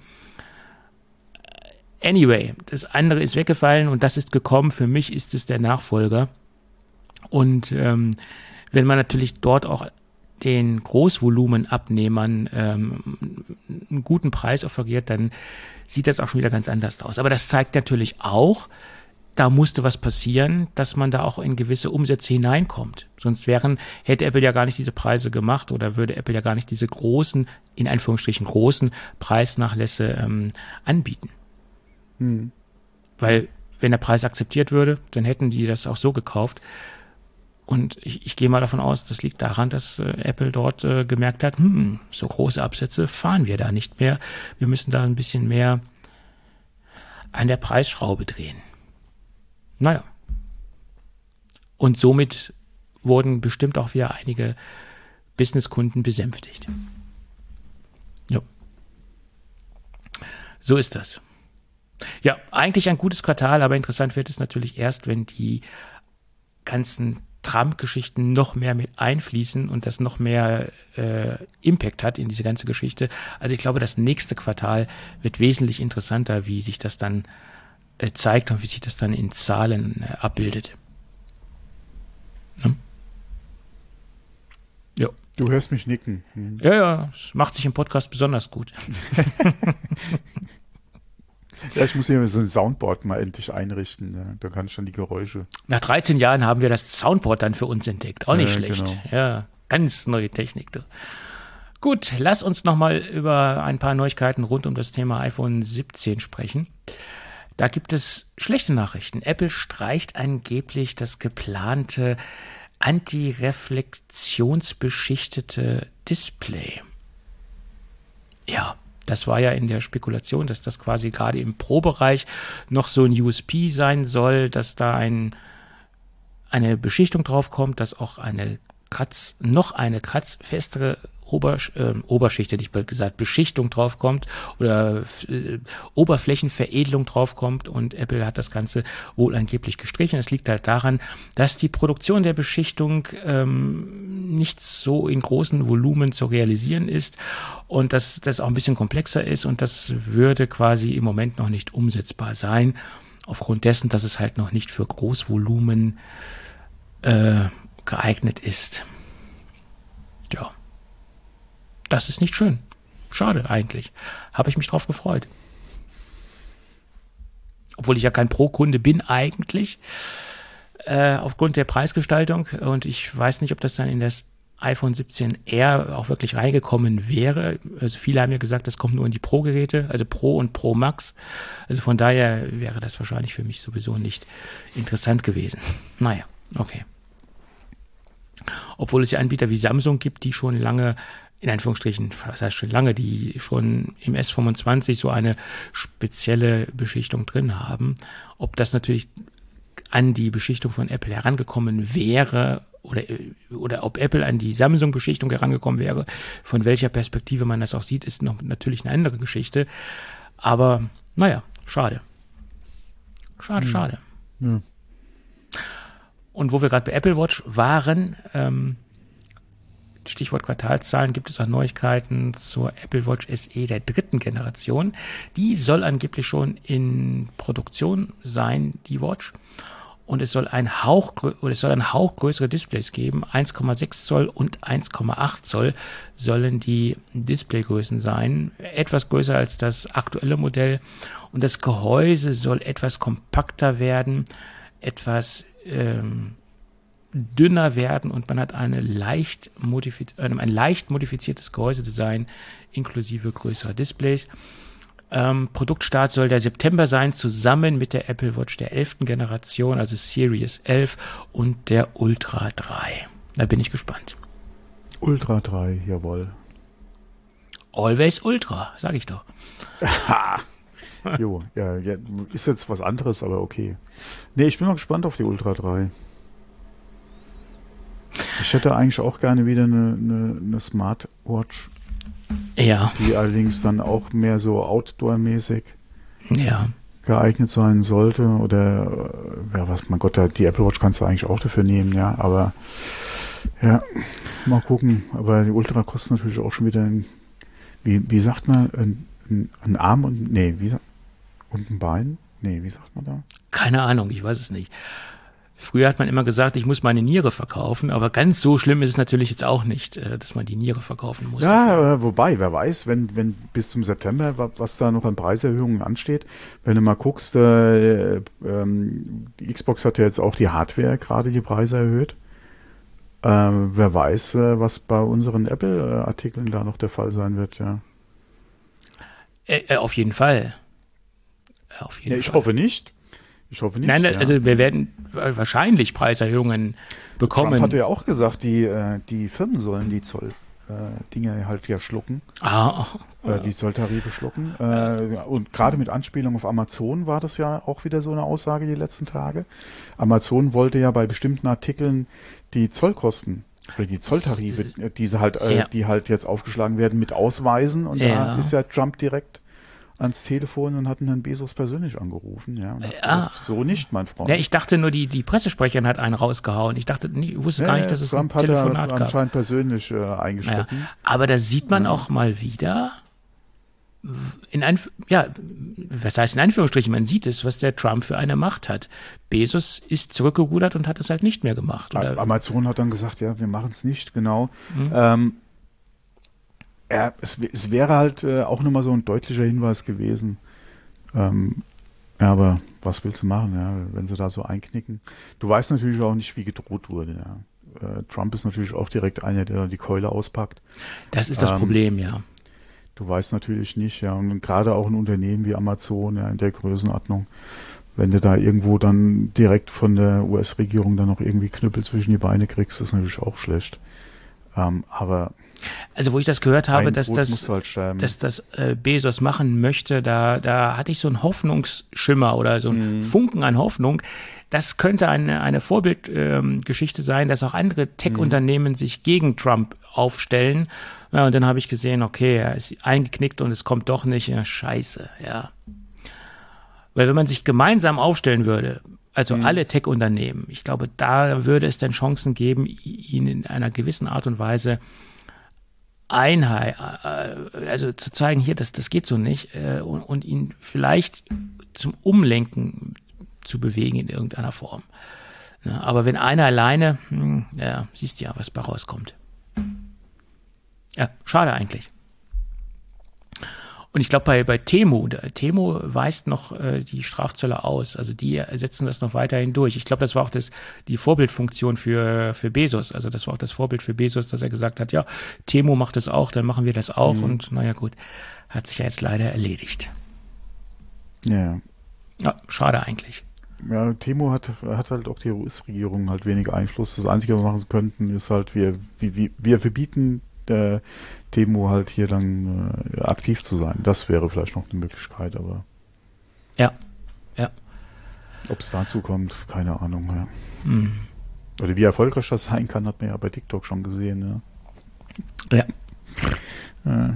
Anyway, das andere ist weggefallen und das ist gekommen. Für mich ist es der Nachfolger. Und ähm, wenn man natürlich dort auch den Großvolumenabnehmern ähm, einen guten Preis offeriert, dann sieht das auch schon wieder ganz anders aus. Aber das zeigt natürlich auch, da musste was passieren, dass man da auch in gewisse Umsätze hineinkommt. Sonst wären, hätte Apple ja gar nicht diese Preise gemacht oder würde Apple ja gar nicht diese großen, in Anführungsstrichen großen Preisnachlässe ähm, anbieten. Hm. Weil wenn der Preis akzeptiert würde, dann hätten die das auch so gekauft. Und ich, ich gehe mal davon aus, das liegt daran, dass äh, Apple dort äh, gemerkt hat, hm, so große Absätze fahren wir da nicht mehr. Wir müssen da ein bisschen mehr an der Preisschraube drehen. Naja. Und somit wurden bestimmt auch wieder einige Businesskunden besänftigt. Ja. So ist das. Ja, eigentlich ein gutes Quartal, aber interessant wird es natürlich erst, wenn die ganzen Trump-Geschichten noch mehr mit einfließen und das noch mehr äh, Impact hat in diese ganze Geschichte. Also ich glaube, das nächste Quartal wird wesentlich interessanter, wie sich das dann äh, zeigt und wie sich das dann in Zahlen äh, abbildet. Ja. Ja. Du hörst mich nicken. Hm. Ja, ja, es macht sich im Podcast besonders gut. Ja, ich muss hier so ein Soundboard mal endlich einrichten. Ja. Da kann ich dann die Geräusche. Nach dreizehn Jahren haben wir das Soundboard dann für uns entdeckt. Auch nicht Ja, schlecht. genau. Ja, ganz neue Technik. Du. Gut, lass uns nochmal über ein paar Neuigkeiten rund um das Thema iPhone siebzehn sprechen. Da gibt es schlechte Nachrichten. Apple streicht angeblich das geplante antireflexionsbeschichtete Display. Ja, das war ja in der Spekulation, dass das quasi gerade im Pro-Bereich noch so ein U S P sein soll, dass da ein, eine Beschichtung draufkommt, dass auch eine Kratz, noch eine kratzfestere Obersch äh, Oberschicht, hätte ich bald gesagt, Beschichtung draufkommt oder äh, Oberflächenveredelung draufkommt, und Apple hat das Ganze wohl angeblich gestrichen. Es liegt halt daran, dass die Produktion der Beschichtung ähm, nicht so in großen Volumen zu realisieren ist und dass das auch ein bisschen komplexer ist, und das würde quasi im Moment noch nicht umsetzbar sein, aufgrund dessen, dass es halt noch nicht für Großvolumen äh, geeignet ist. Ja. Das ist nicht schön. schade eigentlich. Habe ich mich drauf gefreut. Obwohl ich ja kein Pro-Kunde bin eigentlich, äh, aufgrund der Preisgestaltung. Und ich weiß nicht, ob das dann in das iPhone siebzehn R auch wirklich reingekommen wäre. Also viele haben ja gesagt, das kommt nur in die Pro-Geräte, also Pro und Pro Max. Also von daher wäre das wahrscheinlich für mich sowieso nicht interessant gewesen. Naja, okay. Obwohl es ja Anbieter wie Samsung gibt, die schon lange, in Anführungsstrichen, was heißt schon lange, die schon im S fünfundzwanzig so eine spezielle Beschichtung drin haben. Ob das natürlich an die Beschichtung von Apple herangekommen wäre oder, oder ob Apple an die Samsung-Beschichtung herangekommen wäre, von welcher Perspektive man das auch sieht, ist noch natürlich eine andere Geschichte. Aber naja, schade. Schade, mhm. schade. Ja. Und wo wir gerade bei Apple Watch waren, ähm, Stichwort Quartalszahlen, gibt es auch Neuigkeiten zur Apple Watch S E der dritten Generation. Die soll angeblich schon in Produktion sein, die Watch. Und es soll ein Hauch, oder es soll ein Hauch größere Displays geben. eins Komma sechs Zoll und eins Komma acht Zoll sollen die Displaygrößen sein. Etwas größer als das aktuelle Modell. Und das Gehäuse soll etwas kompakter werden, etwas ähm, dünner werden und man hat eine leicht modifiz- äh, ein leicht modifiziertes Gehäusedesign inklusive größerer Displays. Ähm, Produktstart soll der September sein, zusammen mit der Apple Watch der elften Generation, also Series elf und der Ultra drei. Da bin ich gespannt. Ultra drei, jawohl. Always Ultra, sag ich doch. Jo, ja, ja, ist jetzt was anderes, aber okay. Nee, ich bin mal gespannt auf die Ultra drei. Ich hätte eigentlich auch gerne wieder eine, eine, eine Smartwatch. Ja. Die allerdings dann auch mehr so Outdoor-mäßig ja. geeignet sein sollte. Oder, ja, was, mein Gott, die Apple Watch kannst du eigentlich auch dafür nehmen, ja. Aber, ja, mal gucken. Aber die Ultra kostet natürlich auch schon wieder, ein, wie, wie sagt man, ein, ein, ein Arm und, nee, wie sagt, und ein Bein? Nee, wie sagt man da? Keine Ahnung, ich weiß es nicht. Früher hat man immer gesagt, ich muss meine Niere verkaufen, aber ganz so schlimm ist es natürlich jetzt auch nicht, dass man die Niere verkaufen muss. Ja, wobei, wer weiß, wenn, wenn bis zum September, was da noch an Preiserhöhungen ansteht, wenn du mal guckst, äh, ähm, die Xbox hat ja jetzt auch die Hardware gerade die Preise erhöht. Äh, wer weiß, äh, was bei unseren Apple-Artikeln da noch der Fall sein wird, ja. Äh, auf jeden Fall. Auf jeden ja, ich Fall. hoffe nicht. Ich hoffe nicht. Nein, ja. also wir werden wahrscheinlich Preiserhöhungen bekommen. Trump hatte ja auch gesagt, die, die Firmen sollen die Zoll-Dinge halt ja schlucken. Ah, äh, die Zolltarife schlucken. Äh, und gerade mit Anspielung auf Amazon war das ja auch wieder so eine Aussage die letzten Tage. Amazon wollte ja bei bestimmten Artikeln die Zollkosten oder die Zolltarife, diese halt, äh, ja. die halt jetzt aufgeschlagen werden, mit ausweisen. Und ja. da ist ja Trump direkt ans Telefon und hatten Herrn Bezos persönlich angerufen. Ja, und hat ah. gesagt, so nicht, mein Freund. Ja, ich dachte nur, die, die Pressesprecherin hat einen rausgehauen. Ich dachte, ich wusste ja, gar nicht, dass es Trump ein Telefonat hat gab. Trump anscheinend persönlich äh, eingeschritten. Ja. Aber da sieht man ja. auch mal wieder, in Anf- ja, was heißt in Anführungsstrichen, man sieht es, was der Trump für eine Macht hat. Bezos ist zurückgerudert und hat es halt nicht mehr gemacht. Oder? Amazon hat dann gesagt, ja, wir machen es nicht, genau. Mhm. Ähm, ja, es, es wäre halt äh, auch nochmal so ein deutlicher Hinweis gewesen. Ähm, ja, aber was willst du machen, ja, wenn sie da so einknicken? Du weißt natürlich auch nicht, wie gedroht wurde. Ja. Äh, Trump ist natürlich auch direkt einer, der die Keule auspackt. Das ist das ähm, Problem, ja. Du weißt natürlich nicht, ja, und gerade auch ein Unternehmen wie Amazon, ja, in der Größenordnung, wenn du da irgendwo dann direkt von der U S-Regierung dann noch irgendwie Knüppel zwischen die Beine kriegst, ist natürlich auch schlecht. Ähm, aber also wo ich das gehört habe, dass das, halt dass das äh, Bezos machen möchte, da, da hatte ich so einen Hoffnungsschimmer oder so einen mm. Funken an Hoffnung. Das könnte eine, eine Vorbildgeschichte ähm, sein, dass auch andere Tech-Unternehmen mm. sich gegen Trump aufstellen. Ja, und dann habe ich gesehen, okay, er ist eingeknickt und es kommt doch nicht. Ja, scheiße, ja. Weil wenn man sich gemeinsam aufstellen würde, also mm. alle Tech-Unternehmen, ich glaube, da würde es dann Chancen geben, ihn in einer gewissen Art und Weise Einheit, also zu zeigen, hier, das, das geht so nicht, und, und ihn vielleicht zum Umlenken zu bewegen in irgendeiner Form. Aber wenn einer alleine, ja, siehst du ja, was bei rauskommt. Ja, schade eigentlich. Und ich glaube, bei, bei Temu, der, Temu weist noch äh, die Strafzölle aus. Also die setzen das noch weiterhin durch. Ich glaube, das war auch das, die Vorbildfunktion für, für Bezos. Also das war auch das Vorbild für Bezos, dass er gesagt hat, ja, Temu macht das auch, dann machen wir das auch. Mhm. Und naja, gut, hat sich ja jetzt leider erledigt. Ja. Ja, schade eigentlich. Ja, Temu hat, hat halt auch die U S-Regierung halt wenig Einfluss. Das Einzige, was wir machen könnten, ist halt, wir, wir, wir verbieten der Temu halt hier dann äh, aktiv zu sein. Das wäre vielleicht noch eine Möglichkeit, aber ja, ja. Ob es dazu kommt, keine Ahnung. Ja. Hm. Oder wie erfolgreich das sein kann, hat man ja bei TikTok schon gesehen. Ja. ja. ja.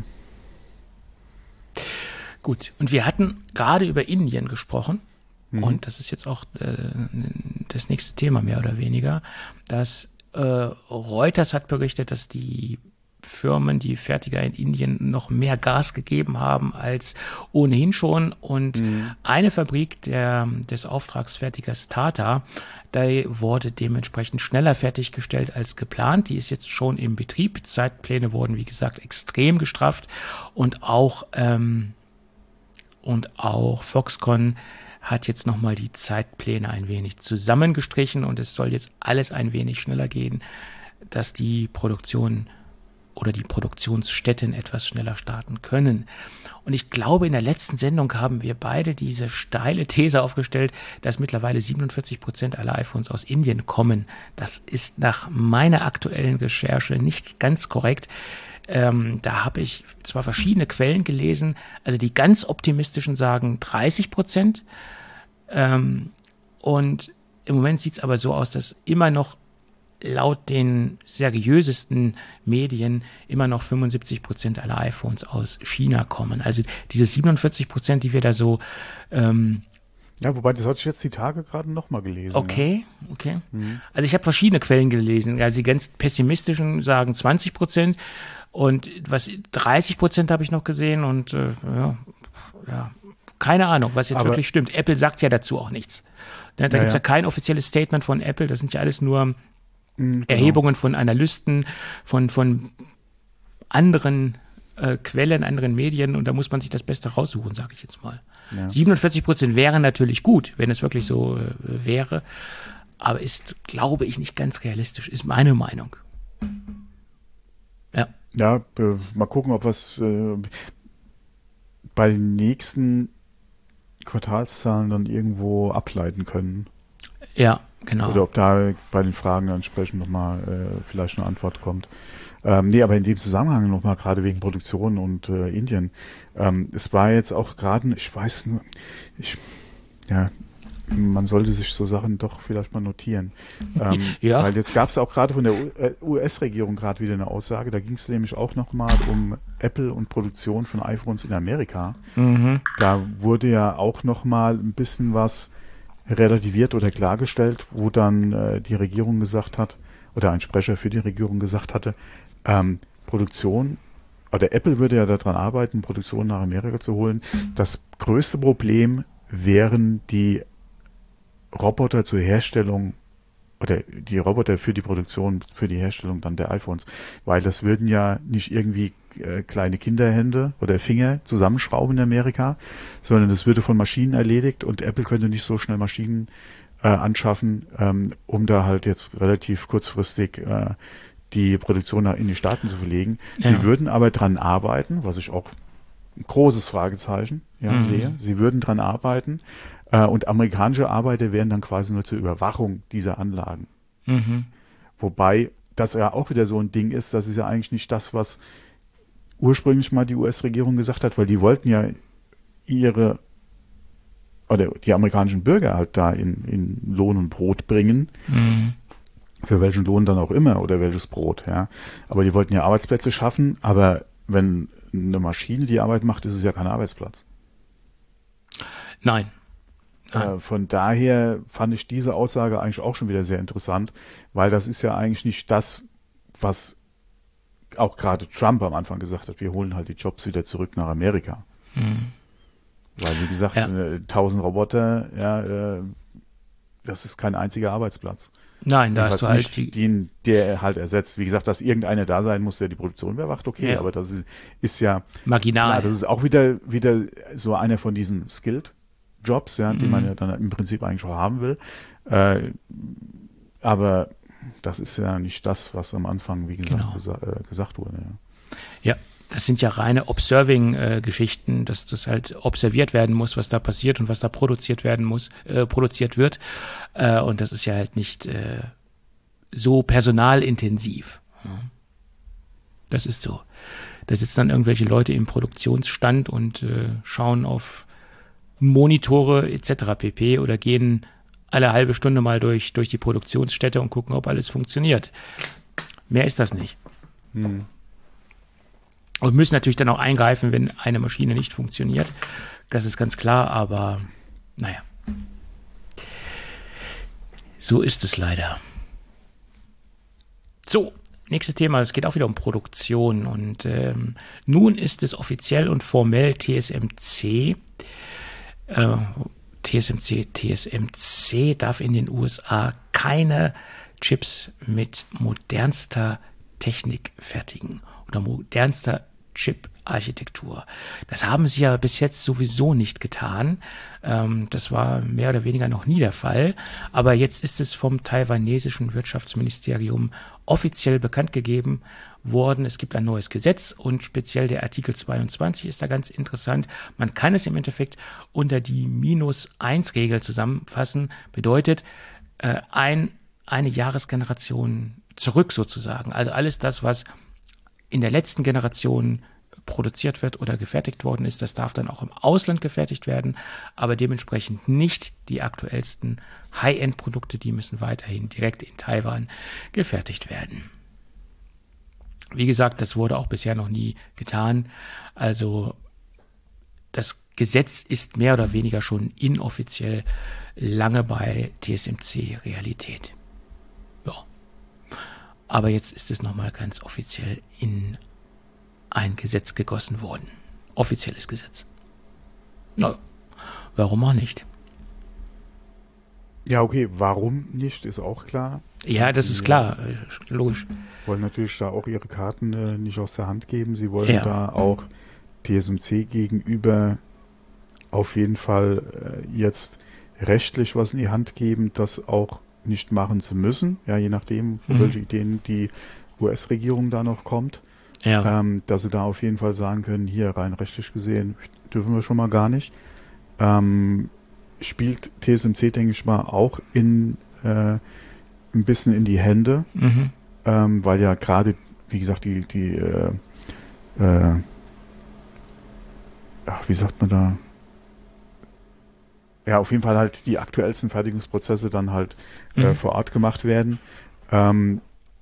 Gut, und wir hatten gerade über Indien gesprochen. Mhm. Und das ist jetzt auch äh, das nächste Thema mehr oder weniger, dass äh, Reuters hat berichtet, dass die Firmen, die Fertiger in Indien noch mehr Gas gegeben haben als ohnehin schon. Und mhm. eine Fabrik der, des Auftragsfertigers Tata, da wurde dementsprechend schneller fertiggestellt als geplant. Die ist jetzt schon im Betrieb. Zeitpläne wurden, wie gesagt, extrem gestrafft. Und auch, ähm, und auch Foxconn hat jetzt nochmal die Zeitpläne ein wenig zusammengestrichen und es soll jetzt alles ein wenig schneller gehen, dass die Produktion oder die Produktionsstätten etwas schneller starten können. Und ich glaube, in der letzten Sendung haben wir beide diese steile These aufgestellt, dass mittlerweile siebenundvierzig Prozent aller iPhones aus Indien kommen. Das ist nach meiner aktuellen Recherche nicht ganz korrekt. Ähm, da habe ich zwar verschiedene Quellen gelesen, also die ganz optimistischen sagen dreißig Prozent. Ähm, und im Moment sieht es aber so aus, dass immer noch laut den seriösesten Medien immer noch fünfundsiebzig Prozent aller iPhones aus China kommen. Also diese siebenundvierzig Prozent, die wir da so ähm, ja, wobei, das hatte ich jetzt die Tage gerade nochmal gelesen. Okay, ja. okay. Mhm. Also ich habe verschiedene Quellen gelesen. Also die ganz pessimistischen sagen zwanzig Prozent und was dreißig Prozent habe ich noch gesehen und äh, ja, ja, keine Ahnung, was jetzt Aber wirklich stimmt. Apple sagt ja dazu auch nichts. Da, da ja, gibt es ja. ja kein offizielles Statement von Apple. Das sind ja alles nur mhm, Erhebungen genau. von Analysten, von, von anderen äh, Quellen, anderen Medien und da muss man sich das Beste raussuchen, sage ich jetzt mal. Ja. siebenundvierzig Prozent wären natürlich gut, wenn es wirklich so äh, wäre, aber ist, glaube ich, nicht ganz realistisch, ist meine Meinung. Ja. Ja, äh, mal gucken, ob was äh, bei den nächsten Quartalszahlen dann irgendwo ableiten können. Ja, genau. Oder ob da bei den Fragen entsprechend nochmal äh, vielleicht eine Antwort kommt. Ähm, nee, aber in dem Zusammenhang nochmal, gerade wegen Produktion und äh, Indien. Ähm, es war jetzt auch gerade, ich weiß nur, ich, ja, man sollte sich so Sachen doch vielleicht mal notieren. Ähm, ja. Weil jetzt gab es auch gerade von der U S-Regierung gerade wieder eine Aussage, da ging es nämlich auch nochmal um Apple und Produktion von iPhones in Amerika. Mhm. Da wurde ja auch nochmal ein bisschen was relativiert oder klargestellt, wo dann äh, die Regierung gesagt hat, oder ein Sprecher für die Regierung gesagt hatte, ähm, Produktion, oder Apple würde ja daran arbeiten, Produktion nach Amerika zu holen. Das größte Problem wären die Roboter zur Herstellung oder die Roboter für die Produktion, für die Herstellung dann der iPhones, weil das würden ja nicht irgendwie äh, kleine Kinderhände oder Finger zusammenschrauben in Amerika, sondern das würde von Maschinen erledigt und Apple könnte nicht so schnell Maschinen äh, anschaffen, ähm, um da halt jetzt relativ kurzfristig äh, die Produktion nach in die Staaten zu verlegen. Ja. Sie würden aber dran arbeiten, was ich auch ein großes Fragezeichen ja, mhm. sehe. Sie würden dran arbeiten, und amerikanische Arbeiter wären dann quasi nur zur Überwachung dieser Anlagen. Mhm. Wobei das ja auch wieder so ein Ding ist, das ist ja eigentlich nicht das, was ursprünglich mal die U S-Regierung gesagt hat, weil die wollten ja ihre, oder die amerikanischen Bürger halt da in, in Lohn und Brot bringen. Mhm. Für welchen Lohn dann auch immer oder welches Brot, ja. Aber die wollten ja Arbeitsplätze schaffen, aber wenn eine Maschine die Arbeit macht, ist es ja kein Arbeitsplatz. Nein. Äh, von daher fand ich diese Aussage eigentlich auch schon wieder sehr interessant, weil das ist ja eigentlich nicht das, was auch gerade Trump am Anfang gesagt hat, wir holen halt die Jobs wieder zurück nach Amerika. Mhm. Weil, wie gesagt, ja. tausend Roboter, ja, äh, das ist kein einziger Arbeitsplatz. Nein, da hast du halt nicht die, den, der halt ersetzt. Wie gesagt, dass irgendeiner da sein muss, der die Produktion überwacht, okay, Ja. aber das ist, ist ja marginal. klar, das ist auch wieder, wieder so einer von diesen Skilled Jobs, ja, die Mhm. man ja dann im Prinzip eigentlich schon haben will. Äh, aber das ist ja nicht das, was am Anfang, wie gesagt, Genau. gesa äh, gesagt wurde. Ja. Ja, das sind ja reine Observing-Geschichten, dass das halt observiert werden muss, was da passiert und was da produziert werden muss, äh, produziert wird. Äh, und das ist ja halt nicht äh, so personalintensiv. Ja. Das ist so. Da sitzen dann irgendwelche Leute im Produktionsstand und äh, schauen auf Monitore et cetera pp. Oder gehen alle halbe Stunde mal durch, durch die Produktionsstätte und gucken, ob alles funktioniert. Mehr ist das nicht. Hm. Und müssen natürlich dann auch eingreifen, wenn eine Maschine nicht funktioniert. Das ist ganz klar, aber naja. So ist es leider. So, nächstes Thema, es geht auch wieder um Produktion. Und ähm, nun ist es offiziell und formell T S M C. Äh, T S M C, T S M C darf in den U S A keine Chips mit modernster Technik fertigen oder modernster Chip-Architektur. Das haben sie ja bis jetzt sowieso nicht getan. Ähm, das war mehr oder weniger noch nie der Fall. Aber jetzt ist es vom taiwanesischen Wirtschaftsministerium offiziell bekannt gegeben worden. Es gibt ein neues Gesetz und speziell der Artikel zweiundzwanzig ist da ganz interessant. Man kann es im Endeffekt unter die minus eins Regel zusammenfassen. Bedeutet, äh, ein, eine Jahresgeneration zurück sozusagen. Also alles das, was in der letzten Generation produziert wird oder gefertigt worden ist, das darf dann auch im Ausland gefertigt werden, aber dementsprechend nicht die aktuellsten High-End-Produkte, die müssen weiterhin direkt in Taiwan gefertigt werden. Wie gesagt, das wurde auch bisher noch nie getan. Also das Gesetz ist mehr oder weniger schon inoffiziell lange bei T S M C Realität. Ja. Aber jetzt ist es nochmal ganz offiziell in ein Gesetz gegossen worden. Offizielles Gesetz. Na, warum auch nicht? Ja, okay, warum nicht, ist auch klar. Ja, das ist klar, logisch. Wollen natürlich da auch ihre Karten äh, nicht aus der Hand geben. Sie wollen Ja. da auch T S M C gegenüber auf jeden Fall äh, jetzt rechtlich was in die Hand geben, das auch nicht machen zu müssen. Ja, je nachdem, Mhm. welche Ideen die U S-Regierung da noch kommt. Ja, Ähm, dass sie da auf jeden Fall sagen können, hier rein rechtlich gesehen dürfen wir schon mal gar nicht. Ähm, spielt T S M C, denke ich mal, auch in äh, ein bisschen in die Hände, mhm. ähm, weil ja gerade, wie gesagt, die, die äh, äh, ach, wie sagt man da? Ja, auf jeden Fall halt die aktuellsten Fertigungsprozesse dann halt äh, Mhm. vor Ort gemacht werden. Ähm,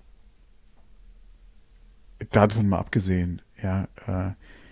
davon mal abgesehen, ja, äh,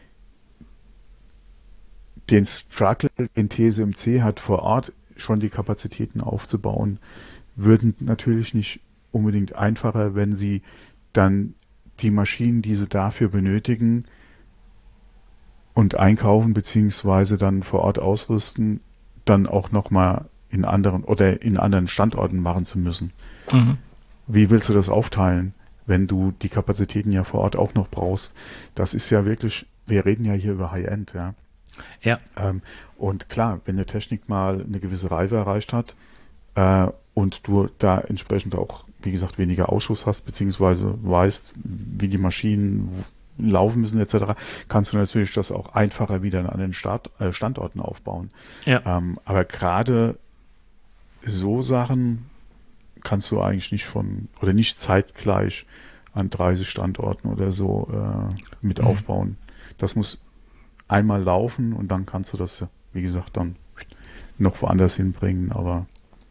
den Struggle, den T S M C hat vor Ort schon die Kapazitäten aufzubauen, würden natürlich nicht unbedingt einfacher, wenn sie dann die Maschinen, die sie dafür benötigen und einkaufen beziehungsweise dann vor Ort ausrüsten, dann auch nochmal in anderen oder in anderen Standorten machen zu müssen. Mhm. Wie willst du das aufteilen, wenn du die Kapazitäten ja vor Ort auch noch brauchst? Das ist ja wirklich, wir reden ja hier über High-End, ja. Ja, Ähm, und klar, wenn eine Technik mal eine gewisse Reife erreicht hat äh, und du da entsprechend auch, wie gesagt, weniger Ausschuss hast, beziehungsweise weißt, wie die Maschinen w- laufen müssen et cetera, kannst du natürlich das auch einfacher wieder an den Start, äh, Standorten aufbauen. ja. Ähm, aber gerade so Sachen kannst du eigentlich nicht von, oder nicht zeitgleich an dreißig Standorten oder so äh, mit Mhm. aufbauen. Das muss einmal laufen und dann kannst du das, wie gesagt, dann noch woanders hinbringen, aber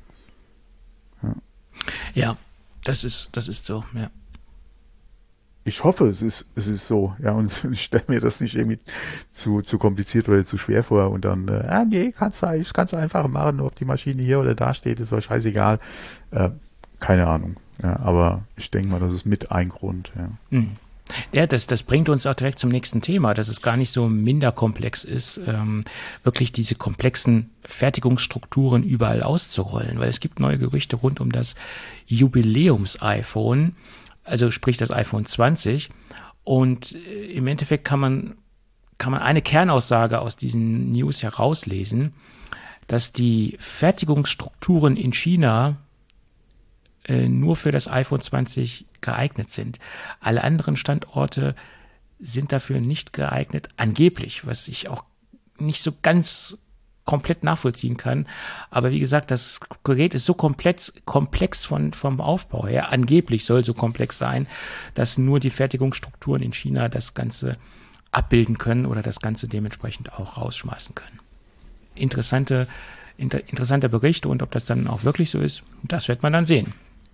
Ja, das ist, das ist so, ja. ich hoffe, es ist, es ist so, ja, und ich stelle mir das nicht irgendwie zu, zu kompliziert oder zu schwer vor und dann, äh, ah, nee, kannst du eigentlich, kannst du einfach machen, ob die Maschine hier oder da steht, ist euch scheißegal. Äh, keine Ahnung, ja, aber ich denke mal, das ist mit ein Grund, ja. Mhm. Ja, das, das bringt uns auch direkt zum nächsten Thema, dass es gar nicht so minder komplex ist, ähm, wirklich diese komplexen Fertigungsstrukturen überall auszurollen, weil es gibt neue Gerüchte rund um das Jubiläums-iPhone, also sprich das iPhone zwanzig, und äh, im Endeffekt kann man, kann man eine Kernaussage aus diesen News herauslesen, dass die Fertigungsstrukturen in China äh, nur für das iPhone zwanzig geeignet sind. Alle anderen Standorte sind dafür nicht geeignet, angeblich, was ich auch nicht so ganz komplett nachvollziehen kann. Aber wie gesagt, das Gerät ist so komplex, komplex von, vom Aufbau her, angeblich soll so komplex sein, dass nur die Fertigungsstrukturen in China das Ganze abbilden können oder das Ganze dementsprechend auch rausschmeißen können. Interessante, inter, interessanter Bericht, und ob das dann auch wirklich so ist, das wird man dann sehen.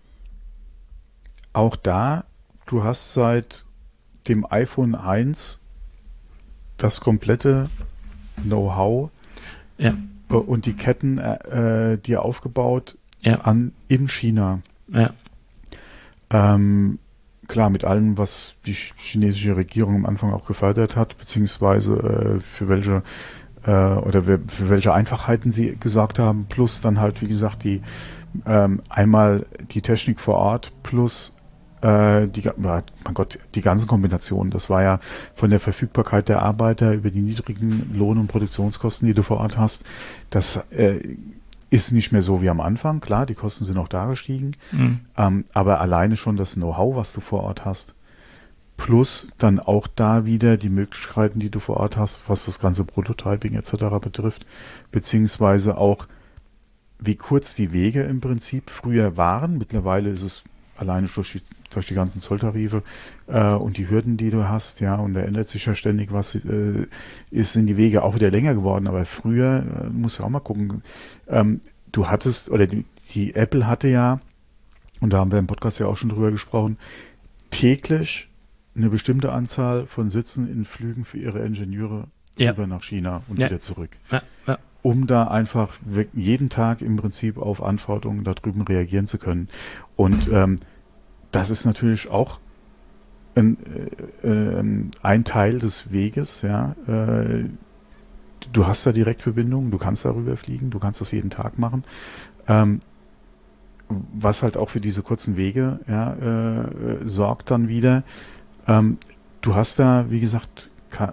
Auch da, du hast seit dem iPhone eins das komplette Know-how ja. und die Ketten äh, dir aufgebaut ja. an, in China. Ja. Ähm, klar, mit allem, was die chinesische Regierung am Anfang auch gefördert hat, beziehungsweise äh, für welche äh, oder für welche Einfachheiten sie gesorgt haben, plus dann halt, wie gesagt, die ähm, einmal die Technik vor Ort plus die, mein Gott, die ganzen Kombinationen. Das war ja von der Verfügbarkeit der Arbeiter über die niedrigen Lohn- und Produktionskosten, die du vor Ort hast. Das äh, ist nicht mehr so wie am Anfang. Klar, die Kosten sind auch da gestiegen. Mhm. Ähm, aber alleine schon das Know-how, was du vor Ort hast, plus dann auch da wieder die Möglichkeiten, die du vor Ort hast, was das ganze Prototyping et cetera betrifft, beziehungsweise auch, wie kurz die Wege im Prinzip früher waren. Mittlerweile ist es alleine durch die, durch die ganzen Zolltarife äh, und die Hürden, die du hast, ja, und da ändert sich ja ständig was, äh, ist, sind die Wege auch wieder länger geworden, aber früher, äh, musst du auch mal gucken, ähm, du hattest, oder die, die Apple hatte ja, und da haben wir im Podcast ja auch schon drüber gesprochen, täglich eine bestimmte Anzahl von Sitzen in Flügen für ihre Ingenieure ja. rüber nach China und ja. wieder zurück. Ja. Ja. Um da einfach jeden Tag im Prinzip auf Anforderungen da drüben reagieren zu können. Und ähm, das ist natürlich auch ein, äh, ein Teil des Weges. Ja, äh, du hast da Direktverbindungen, du kannst darüber fliegen, du kannst das jeden Tag machen. Ähm, was halt auch für diese kurzen Wege ja, äh, sorgt dann wieder. Ähm, du hast da, wie gesagt,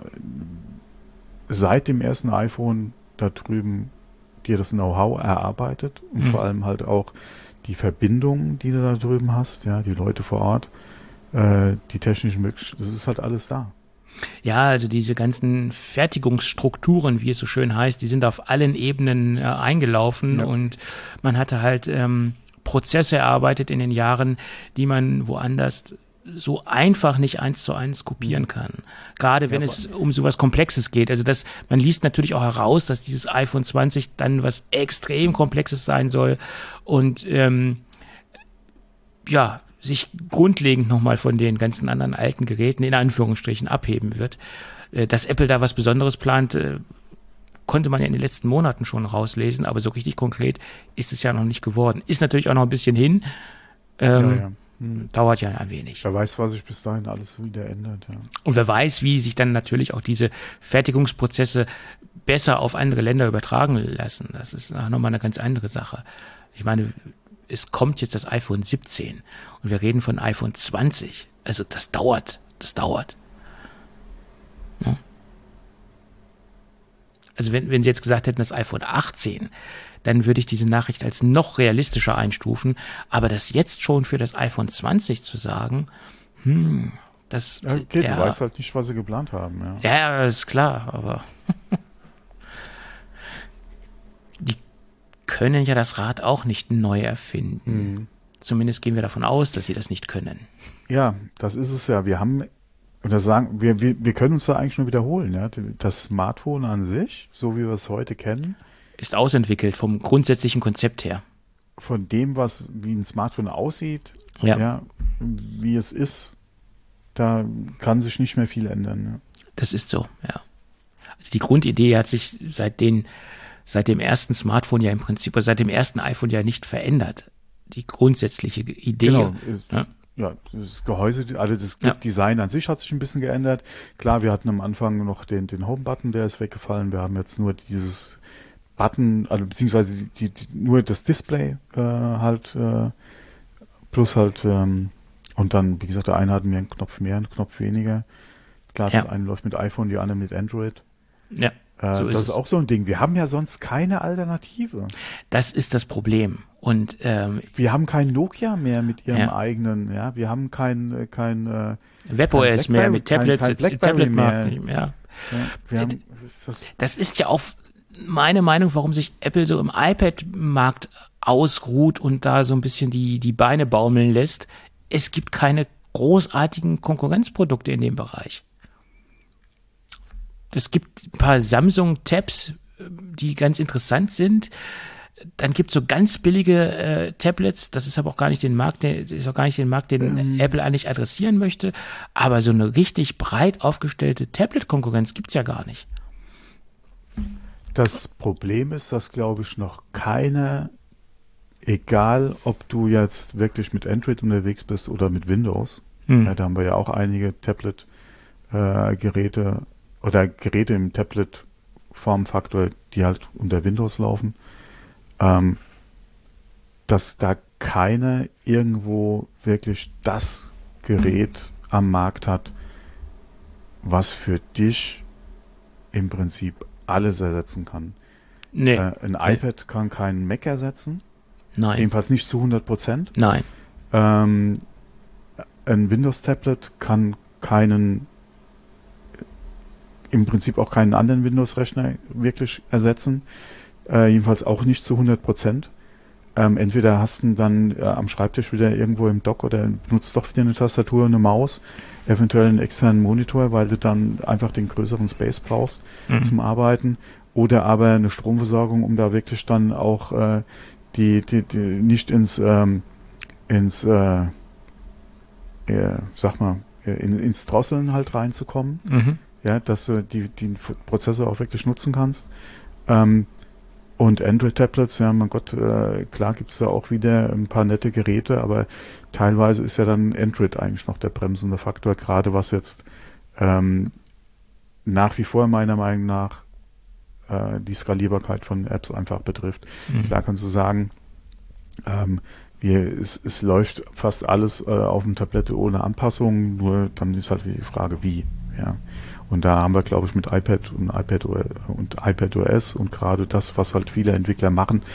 seit dem ersten iPhone da drüben dir das Know-how erarbeitet und mhm. vor allem halt auch die Verbindungen, die du da drüben hast, ja, die Leute vor Ort, äh, die technischen Möglichkeiten, das ist halt alles da. Ja, also diese ganzen Fertigungsstrukturen, wie es so schön heißt, die sind auf allen Ebenen äh, eingelaufen ja. und man hatte halt ähm, Prozesse erarbeitet in den Jahren, die man woanders so einfach nicht eins zu eins kopieren kann. Gerade wenn ja, es um sowas Komplexes geht. Also das, man liest natürlich auch heraus, dass dieses iPhone zwanzig dann was extrem Komplexes sein soll und ähm, ja, sich grundlegend nochmal von den ganzen anderen alten Geräten in Anführungsstrichen abheben wird. Äh, dass Apple da was Besonderes plant, äh, konnte man ja in den letzten Monaten schon rauslesen, aber so richtig konkret ist es ja noch nicht geworden. Ist natürlich auch noch ein bisschen hin. Ähm, ja, ja. Hm. Dauert ja ein wenig. Wer weiß, was sich bis dahin alles wieder ändert. Ja. Und wer weiß, wie sich dann natürlich auch diese Fertigungsprozesse besser auf andere Länder übertragen lassen. Das ist nochmal eine ganz andere Sache. Ich meine, es kommt jetzt das iPhone siebzehn und wir reden von iPhone zwanzig. Also das dauert, das dauert. Ja. Also wenn, wenn Sie jetzt gesagt hätten, das iPhone achtzehn, dann würde ich diese Nachricht als noch realistischer einstufen. Aber das jetzt schon für das iPhone zwanzig zu sagen, hm, das... Ja, okay, ja, du weißt halt nicht, was sie geplant haben. Ja, ja, ja, ist klar, aber die können ja das Rad auch nicht neu erfinden. Mhm. Zumindest gehen wir davon aus, dass sie das nicht können. Ja, das ist es ja. Wir haben... Oder sagen, wir, wir, wir können uns da eigentlich nur wiederholen. Ja? Das Smartphone an sich, so wie wir es heute kennen, ist ausentwickelt vom grundsätzlichen Konzept her. Von dem, was wie ein Smartphone aussieht, ja. Ja, wie es ist, da kann sich nicht mehr viel ändern. Ja. Das ist so, ja. Also die Grundidee hat sich seit den, seit dem ersten Smartphone ja im Prinzip, oder seit dem ersten iPhone ja nicht verändert. Die grundsätzliche Idee. Genau. Ja. ja, das Gehäuse, also das ja. Design an sich hat sich ein bisschen geändert. Klar, wir hatten am Anfang noch den, den Home-Button, der ist weggefallen. Wir haben jetzt nur dieses Button, also beziehungsweise die, die, nur das Display äh, halt äh, plus halt ähm, und dann, wie gesagt, der eine hat mir einen Knopf mehr, einen Knopf weniger. Klar, ja. das eine läuft mit iPhone, die andere mit Android. Ja. Äh, so ist das ist es. Auch so ein Ding. Wir haben ja sonst keine Alternative. Das ist das Problem. Und ähm, wir haben kein Nokia mehr mit ihrem ja. eigenen, ja, wir haben kein kein äh, WebOS mehr mit Tablets, kein, kein Blackberry mehr. mehr. Ja. Ja, wir haben, ist das, das ist ja auch meine Meinung, warum sich Apple so im iPad-Markt ausruht und da so ein bisschen die die Beine baumeln lässt. Es gibt keine großartigen Konkurrenzprodukte in dem Bereich. Es gibt ein paar Samsung-Tabs, die ganz interessant sind. Dann gibt es so ganz billige äh, Tablets. Das ist aber auch gar nicht den Markt, der ist auch gar nicht den Markt, den ähm. Apple eigentlich adressieren möchte. Aber so eine richtig breit aufgestellte Tablet-Konkurrenz gibt es ja gar nicht. Das Problem ist, dass, glaube ich, noch keiner, egal ob du jetzt wirklich mit Android unterwegs bist oder mit Windows, hm. ja, da haben wir ja auch einige Tablet-Geräte äh, oder Geräte im Tablet-Formfaktor, die halt unter Windows laufen, ähm, dass da keiner irgendwo wirklich das Gerät am Markt hat, was für dich im Prinzip alles ersetzen kann. Nee. Äh, ein nee. iPad kann keinen Mac ersetzen. Nein. Jedenfalls nicht zu hundert Prozent. Nein. Ähm, ein Windows-Tablet kann keinen, im Prinzip auch keinen anderen Windows-Rechner wirklich ersetzen. Äh, jedenfalls auch nicht zu hundert Prozent. Ähm, entweder hast du dann äh, am Schreibtisch wieder irgendwo im Dock oder benutzt doch wieder eine Tastatur und eine Maus, eventuell einen externen Monitor, weil du dann einfach den größeren Space brauchst mhm. zum Arbeiten, oder aber eine Stromversorgung, um da wirklich dann auch äh, die, die, die nicht ins ähm, ins äh, äh, sag mal in, ins Drosseln halt reinzukommen, mhm. ja, dass du die, den Prozessor auch wirklich nutzen kannst. Ähm, Und Android-Tablets, ja, mein Gott, äh, klar gibt's da auch wieder ein paar nette Geräte, aber teilweise ist ja dann Android eigentlich noch der bremsende Faktor, gerade was jetzt ähm, nach wie vor meiner Meinung nach äh, die Skalierbarkeit von Apps einfach betrifft. Mhm. Klar kannst du sagen, ähm, wir, es, es läuft fast alles äh, auf dem Tablett ohne Anpassungen, nur dann ist halt die Frage, wie, ja. Und da haben wir, glaube ich, mit iPad und iPad und iPadOS und gerade das, was halt viele Entwickler machen,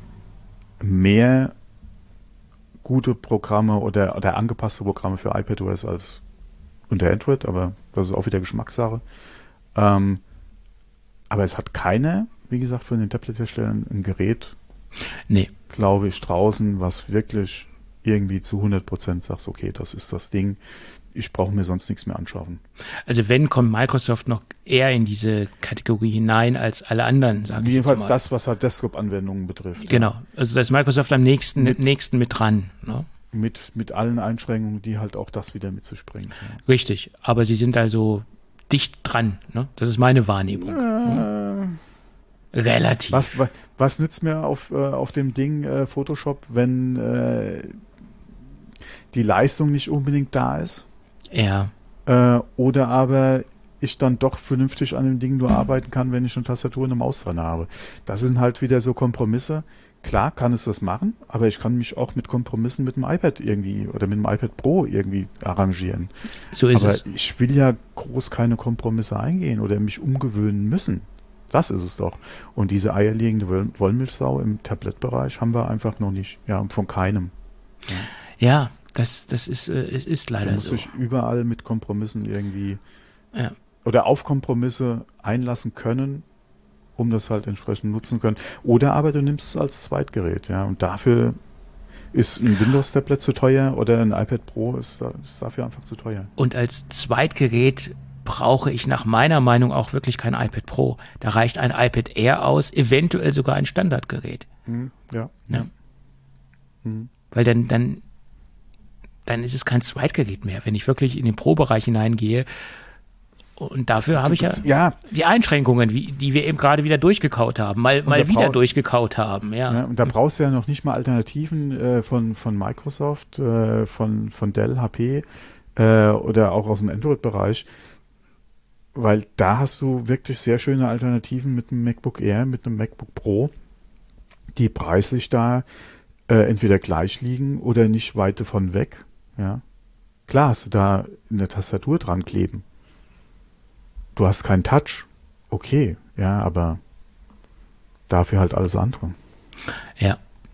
mehr gute Programme oder, oder angepasste Programme für iPadOS als unter Android, aber das ist auch wieder Geschmackssache. Ähm, aber es hat keiner, wie gesagt, von den Tablet-Herstellern ein Gerät, nee. glaube ich, draußen, was wirklich irgendwie zu hundert Prozent sagst, okay, das ist das Ding. Ich brauche mir sonst nichts mehr anschaffen. Also wenn, kommt Microsoft noch eher in diese Kategorie hinein als alle anderen, sage ich Jedenfalls jetzt mal. das, was halt Desktop-Anwendungen betrifft. Genau, ja. also da ist Microsoft am nächsten mit, nächsten mit dran. Ne? Mit, mit allen Einschränkungen, die halt auch das wieder mitzuspringen. Ja. Richtig, aber sie sind also dicht dran. Ne? Das ist meine Wahrnehmung. Äh, hm? Relativ. Was, was, was nützt mir auf, äh, auf dem Ding äh, Photoshop, wenn äh, die Leistung nicht unbedingt da ist? Ja. Äh, oder aber ich dann doch vernünftig an dem Ding nur arbeiten kann, wenn ich eine Tastatur und eine Maus dran habe. Das sind halt wieder so Kompromisse. Klar kann es das machen, aber ich kann mich auch mit Kompromissen mit dem iPad irgendwie oder mit dem iPad Pro irgendwie arrangieren. So ist aber es. Ich will ja groß keine Kompromisse eingehen oder mich umgewöhnen müssen. Das ist es doch. Und diese eierlegende Wollmilchsau im Tablet-Bereich haben wir einfach noch nicht. Ja, von keinem. Ja. ja. Das, das ist, äh, es ist leider so. Du musst so. dich überall mit Kompromissen irgendwie ja. oder auf Kompromisse einlassen können, um das halt entsprechend nutzen können. Oder aber du nimmst es als Zweitgerät, ja. Und dafür ist ein Windows-Tablet zu teuer oder ein iPad Pro ist, ist dafür einfach zu teuer. Und als Zweitgerät brauche ich nach meiner Meinung auch wirklich kein iPad Pro. Da reicht ein iPad Air aus, eventuell sogar ein Standardgerät. Hm, ja. ja. Hm. Weil dann, dann dann ist es kein Zweitgerät mehr. Wenn ich wirklich in den Pro-Bereich hineingehe Und dafür habe ich ja, ja die Einschränkungen, wie, die wir eben gerade wieder durchgekaut haben, mal, mal wieder brauch, durchgekaut haben. Ja. ja. Und da brauchst du ja noch nicht mal Alternativen äh, von, von Microsoft, äh, von, von Dell, H P äh, oder auch aus dem Android-Bereich, weil da hast du wirklich sehr schöne Alternativen mit einem MacBook Air, mit einem MacBook Pro, die preislich da äh, entweder gleich liegen oder nicht weit davon weg. Ja. Klar hast du da eine Tastatur dran kleben. Du hast keinen Touch, okay, ja, aber dafür halt alles andere. Ja.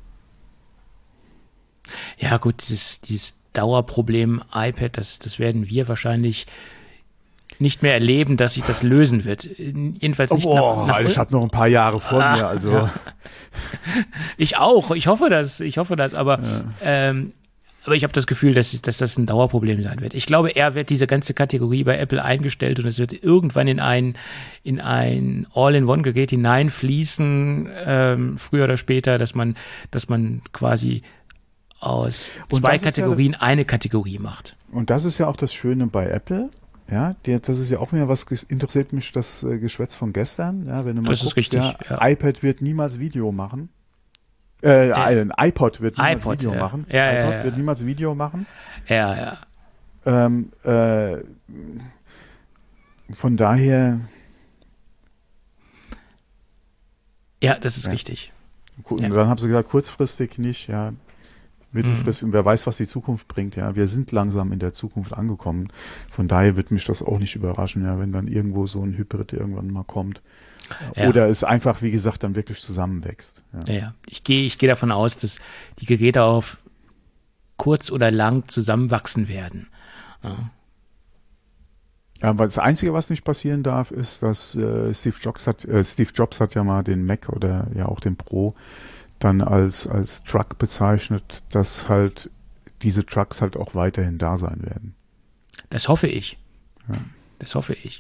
Ja, gut, dieses, dieses Dauerproblem iPad, das, das werden wir wahrscheinlich nicht mehr erleben, dass sich das lösen wird. Jedenfalls nicht. Oh, nach, nach ich habe noch ein paar Jahre vor ah, mir, also. Ja. Ich auch, ich hoffe das, ich hoffe das, aber ja. ähm, Aber ich habe das Gefühl, dass, dass das ein Dauerproblem sein wird. Ich glaube, er wird diese ganze Kategorie bei Apple eingestellt und es wird irgendwann in ein, in ein All-in-One-Gerät hineinfließen, ähm, früher oder später, dass man, dass man quasi aus zwei Kategorien ja, eine Kategorie macht. Und das ist ja auch das Schöne bei Apple. Ja, die, das ist ja auch mehr was, interessiert mich das äh, Geschwätz von gestern. Ja, wenn du mal das guckst, ist richtig, ja, ja. iPad wird niemals Video machen. Äh, ein iPod wird niemals iPod, Video ja. machen. Ja, iPod ja, ja. wird niemals Video machen. Ja, ja. Ähm, äh, von daher. Ja, das ist ja. richtig. Und ja. dann haben sie gesagt, kurzfristig nicht, ja. Mittelfristig, mhm. wer weiß, was die Zukunft bringt, ja. Wir sind langsam in der Zukunft angekommen. Von daher wird mich das auch nicht überraschen, ja, wenn dann irgendwo so ein Hybrid irgendwann mal kommt. Ja. Oder es einfach, wie gesagt, dann wirklich zusammenwächst. Ja, ja. Ich gehe ich gehe davon aus, dass die Geräte auf kurz oder lang zusammenwachsen werden. Ja. Ja, aber das Einzige, was nicht passieren darf, ist, dass äh, Steve Jobs hat, äh, Steve Jobs hat ja mal den Mac oder ja auch den Pro dann als als Truck bezeichnet, dass halt diese Trucks halt auch weiterhin da sein werden. Das hoffe ich. Ja. Das hoffe ich.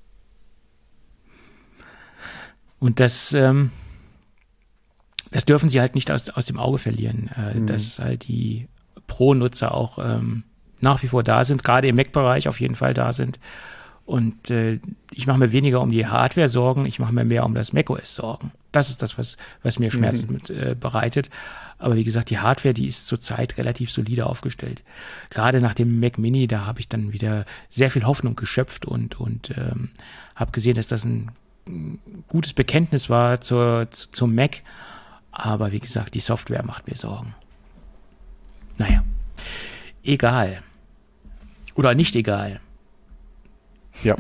Und das, ähm, das dürfen sie halt nicht aus, aus dem Auge verlieren, äh, mhm. dass halt die Pro-Nutzer auch ähm, nach wie vor da sind, gerade im Mac-Bereich auf jeden Fall da sind. Und äh, ich mache mir weniger um die Hardware Sorgen, ich mache mir mehr um das macOS Sorgen. Das ist das, was, was mir Schmerzen mhm. mit, äh, bereitet. Aber wie gesagt, die Hardware, die ist zurzeit relativ solide aufgestellt. Gerade nach dem Mac Mini, da habe ich dann wieder sehr viel Hoffnung geschöpft und, und ähm, habe gesehen, dass das ein gutes Bekenntnis war zur, zum Mac, aber wie gesagt, die Software macht mir Sorgen. Naja, egal. Oder nicht egal. Ja.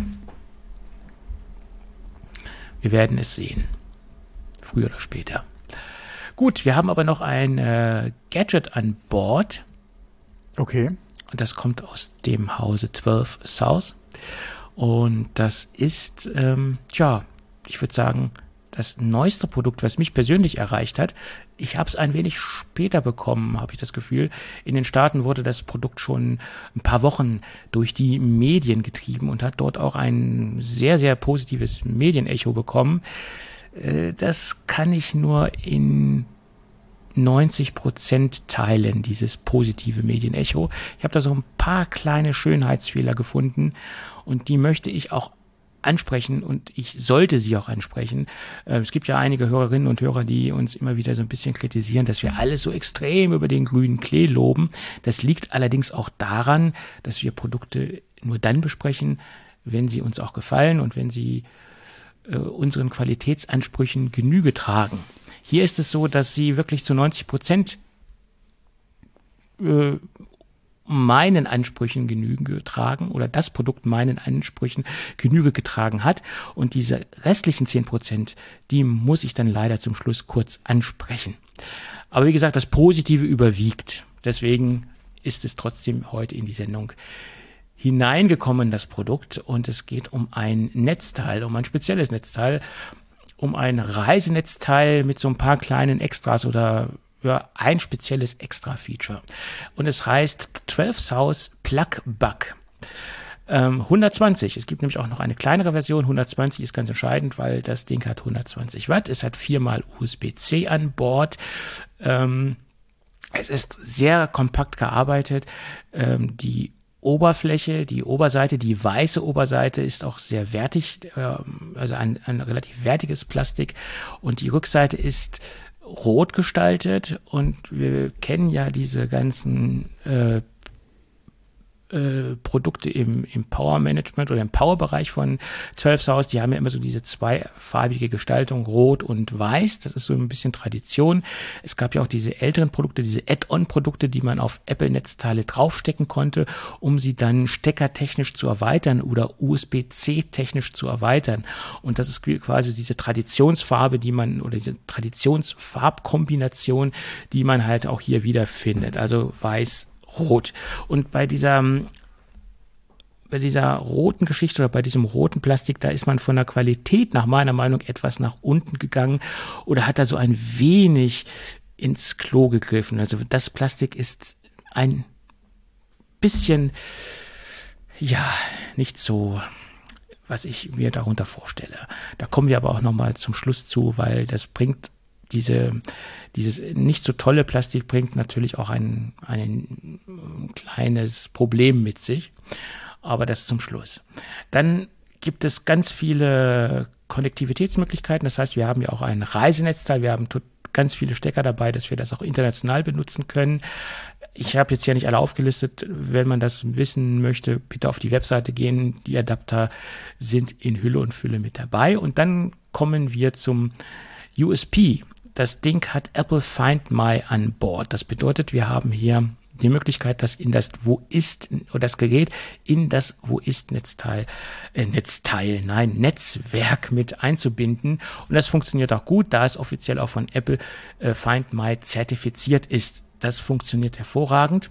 Wir werden es sehen. Früher oder später. Gut, wir haben aber noch ein äh, Gadget an Bord. Okay. Und das kommt aus dem Hause zwölf South. Und das ist, ähm, tja, ich würde sagen, das neueste Produkt, was mich persönlich erreicht hat. Ich habe es ein wenig später bekommen, habe ich das Gefühl. In den Staaten wurde das Produkt schon ein paar Wochen durch die Medien getrieben und hat dort auch ein sehr, sehr positives Medienecho bekommen. Das kann ich nur in neunzig Prozent teilen, dieses positive Medienecho. Ich habe da so ein paar kleine Schönheitsfehler gefunden und die möchte ich auch ansprechen und ich sollte sie auch ansprechen. Es gibt ja einige Hörerinnen und Hörer, die uns immer wieder so ein bisschen kritisieren, dass wir alles so extrem über den grünen Klee loben. Das liegt allerdings auch daran, dass wir Produkte nur dann besprechen, wenn sie uns auch gefallen und wenn sie äh, unseren Qualitätsansprüchen Genüge tragen. Hier ist es so, dass sie wirklich zu neunzig Prozent äh, meinen Ansprüchen Genüge getragen oder das Produkt meinen Ansprüchen Genüge getragen hat. Und diese restlichen zehn Prozent, die muss ich dann leider zum Schluss kurz ansprechen. Aber wie gesagt, das Positive überwiegt. Deswegen ist es trotzdem heute in die Sendung hineingekommen, das Produkt. Und es geht um ein Netzteil, um ein spezielles Netzteil, um ein Reisenetzteil mit so ein paar kleinen Extras oder ja, ein spezielles Extra-Feature. Und es heißt zwölf South Plug Bug. Ähm, hundertzwanzig. Es gibt nämlich auch noch eine kleinere Version. hundertzwanzig ist ganz entscheidend, weil das Ding hat hundertzwanzig Watt. Es hat viermal U S B C an Bord. Ähm, es ist sehr kompakt gearbeitet. Ähm, die Oberfläche, die Oberseite, die weiße Oberseite ist auch sehr wertig, also ein, ein relativ wertiges Plastik, und die Rückseite ist rot gestaltet, und wir kennen ja diese ganzen äh, äh, Produkte im, im Power Management oder im Power-Bereich von zwölf South, die haben ja immer so diese zweifarbige Gestaltung, rot und weiß, das ist so ein bisschen Tradition. Es gab ja auch diese älteren Produkte, diese Add-on-Produkte, die man auf Apple-Netzteile draufstecken konnte, um sie dann steckertechnisch zu erweitern oder U S B C-technisch zu erweitern. Und das ist quasi diese Traditionsfarbe, die man, oder diese Traditionsfarbkombination, die man halt auch hier wiederfindet. Also weiß, rot. Und bei dieser, bei dieser roten Geschichte oder bei diesem roten Plastik, da ist man von der Qualität nach meiner Meinung etwas nach unten gegangen oder hat da so ein wenig ins Klo gegriffen. Also das Plastik ist ein bisschen, ja, nicht so, was ich mir darunter vorstelle. Da kommen wir aber auch nochmal zum Schluss zu, weil das bringt diese, dieses nicht so tolle Plastik bringt natürlich auch ein, ein kleines Problem mit sich, aber das zum Schluss. Dann gibt es ganz viele Konnektivitätsmöglichkeiten, das heißt, wir haben ja auch ein Reisenetzteil, wir haben ganz viele Stecker dabei, dass wir das auch international benutzen können. Ich habe jetzt hier nicht alle aufgelistet, wenn man das wissen möchte, bitte auf die Webseite gehen, die Adapter sind in Hülle und Fülle mit dabei, und dann kommen wir zum U S P. Das Ding hat Apple Find My an Bord. Das bedeutet, wir haben hier die Möglichkeit, das in das Wo ist, oder das Gerät in das Wo ist Netzteil, äh, Netzteil, nein, Netzwerk mit einzubinden. Und das funktioniert auch gut, da es offiziell auch von Apple äh, Find My zertifiziert ist. Das funktioniert hervorragend.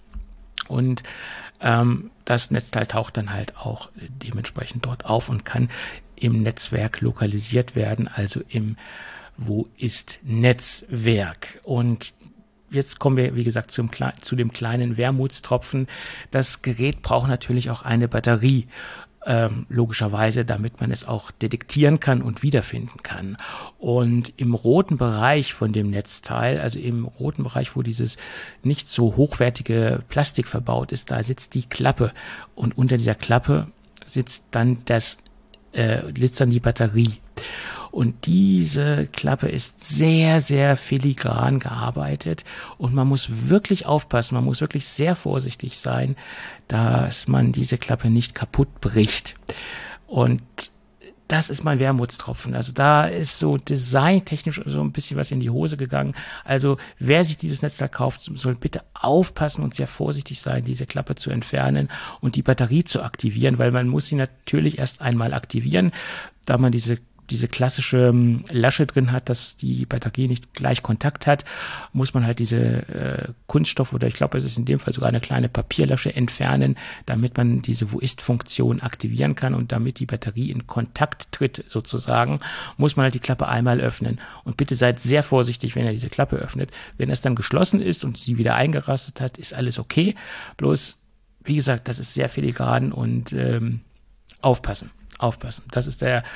Und ähm, das Netzteil taucht dann halt auch dementsprechend dort auf und kann im Netzwerk lokalisiert werden, also im Wo ist Netzwerk. Und jetzt kommen wir, wie gesagt, zum, zu dem kleinen Wermutstropfen. Das Gerät braucht natürlich auch eine Batterie, ähm, logischerweise, damit man es auch detektieren kann und wiederfinden kann. Und im roten Bereich von dem Netzteil, also im roten Bereich, wo dieses nicht so hochwertige Plastik verbaut ist, da sitzt die Klappe. Und unter dieser Klappe sitzt dann das, äh, sitzt dann die Batterie. Und diese Klappe ist sehr, sehr filigran gearbeitet, und man muss wirklich aufpassen, man muss wirklich sehr vorsichtig sein, dass man diese Klappe nicht kaputt bricht. Und das ist mein Wermutstropfen. Also da ist so designtechnisch so ein bisschen was in die Hose gegangen. Also wer sich dieses Netzteil kauft, soll bitte aufpassen und sehr vorsichtig sein, diese Klappe zu entfernen und die Batterie zu aktivieren, weil man muss sie natürlich erst einmal aktivieren, da man diese diese klassische Lasche drin hat, dass die Batterie nicht gleich Kontakt hat, muss man halt diese äh, Kunststoff, oder ich glaube, es ist in dem Fall sogar eine kleine Papierlasche, entfernen, damit man diese Wo-ist-Funktion aktivieren kann, und damit die Batterie in Kontakt tritt sozusagen, muss man halt die Klappe einmal öffnen. Und bitte seid sehr vorsichtig, wenn ihr diese Klappe öffnet. Wenn es dann geschlossen ist und sie wieder eingerastet hat, ist alles okay. Bloß, wie gesagt, das ist sehr filigran, und ähm, aufpassen, aufpassen. Das ist der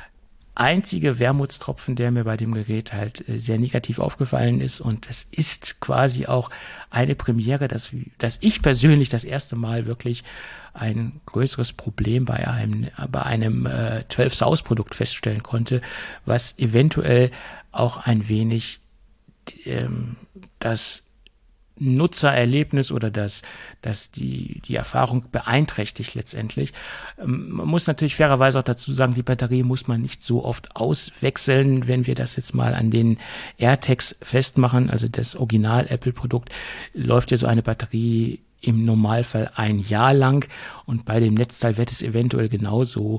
einzige Wermutstropfen, der mir bei dem Gerät halt sehr negativ aufgefallen ist, und es ist quasi auch eine Premiere, dass, dass ich persönlich das erste Mal wirklich ein größeres Problem bei einem, bei einem äh, zwölf South Produkt feststellen konnte, was eventuell auch ein wenig ähm, das Nutzererlebnis oder das, das die, die Erfahrung beeinträchtigt letztendlich. Man muss natürlich fairerweise auch dazu sagen, die Batterie muss man nicht so oft auswechseln. Wenn wir das jetzt mal an den AirTags festmachen, also das Original-Apple-Produkt, läuft ja so eine Batterie im Normalfall ein Jahr lang, und bei dem Netzteil wird es eventuell genauso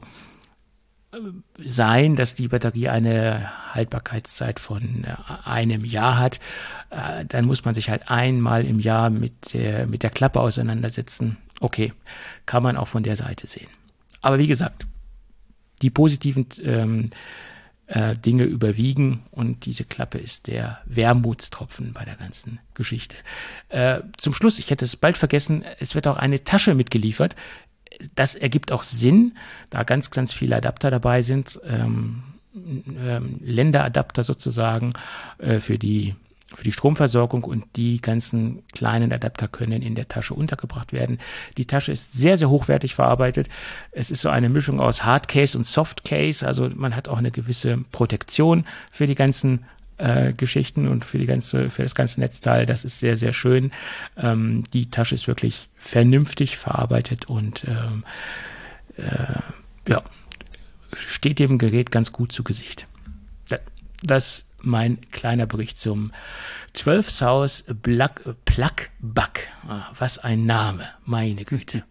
sein, dass die Batterie eine Haltbarkeitszeit von einem Jahr hat. Dann muss man sich halt einmal im Jahr mit der, mit der Klappe auseinandersetzen. Okay, kann man auch von der Seite sehen. Aber wie gesagt, die positiven ähm, äh, Dinge überwiegen, und diese Klappe ist der Wermutstropfen bei der ganzen Geschichte. Äh, zum Schluss, ich hätte es bald vergessen, es wird auch eine Tasche mitgeliefert. Das ergibt auch Sinn, da ganz, ganz viele Adapter dabei sind, ähm, ähm, Länderadapter sozusagen äh, für die für die Stromversorgung und die ganzen kleinen Adapter können in der Tasche untergebracht werden. Die Tasche ist sehr, sehr hochwertig verarbeitet. Es ist so eine Mischung aus Hardcase und Softcase, also man hat auch eine gewisse Protektion für die ganzen äh, Geschichten und für die ganze, für das ganze Netzteil. Das ist sehr, sehr schön. Ähm, die Tasche ist wirklich vernünftig verarbeitet und ähm, äh, ja, steht dem Gerät ganz gut zu Gesicht. Das mein kleiner Bericht zum zwölf South Plug Bug. Ah, was ein Name, meine Güte.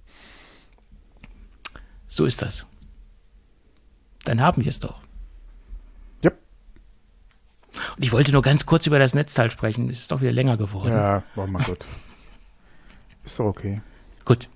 So ist das. Dann haben wir es doch. Ja. Und ich wollte nur ganz kurz über das Netzteil sprechen. Es ist doch wieder länger geworden. Ja, war mal gut. Ist doch okay. Gut.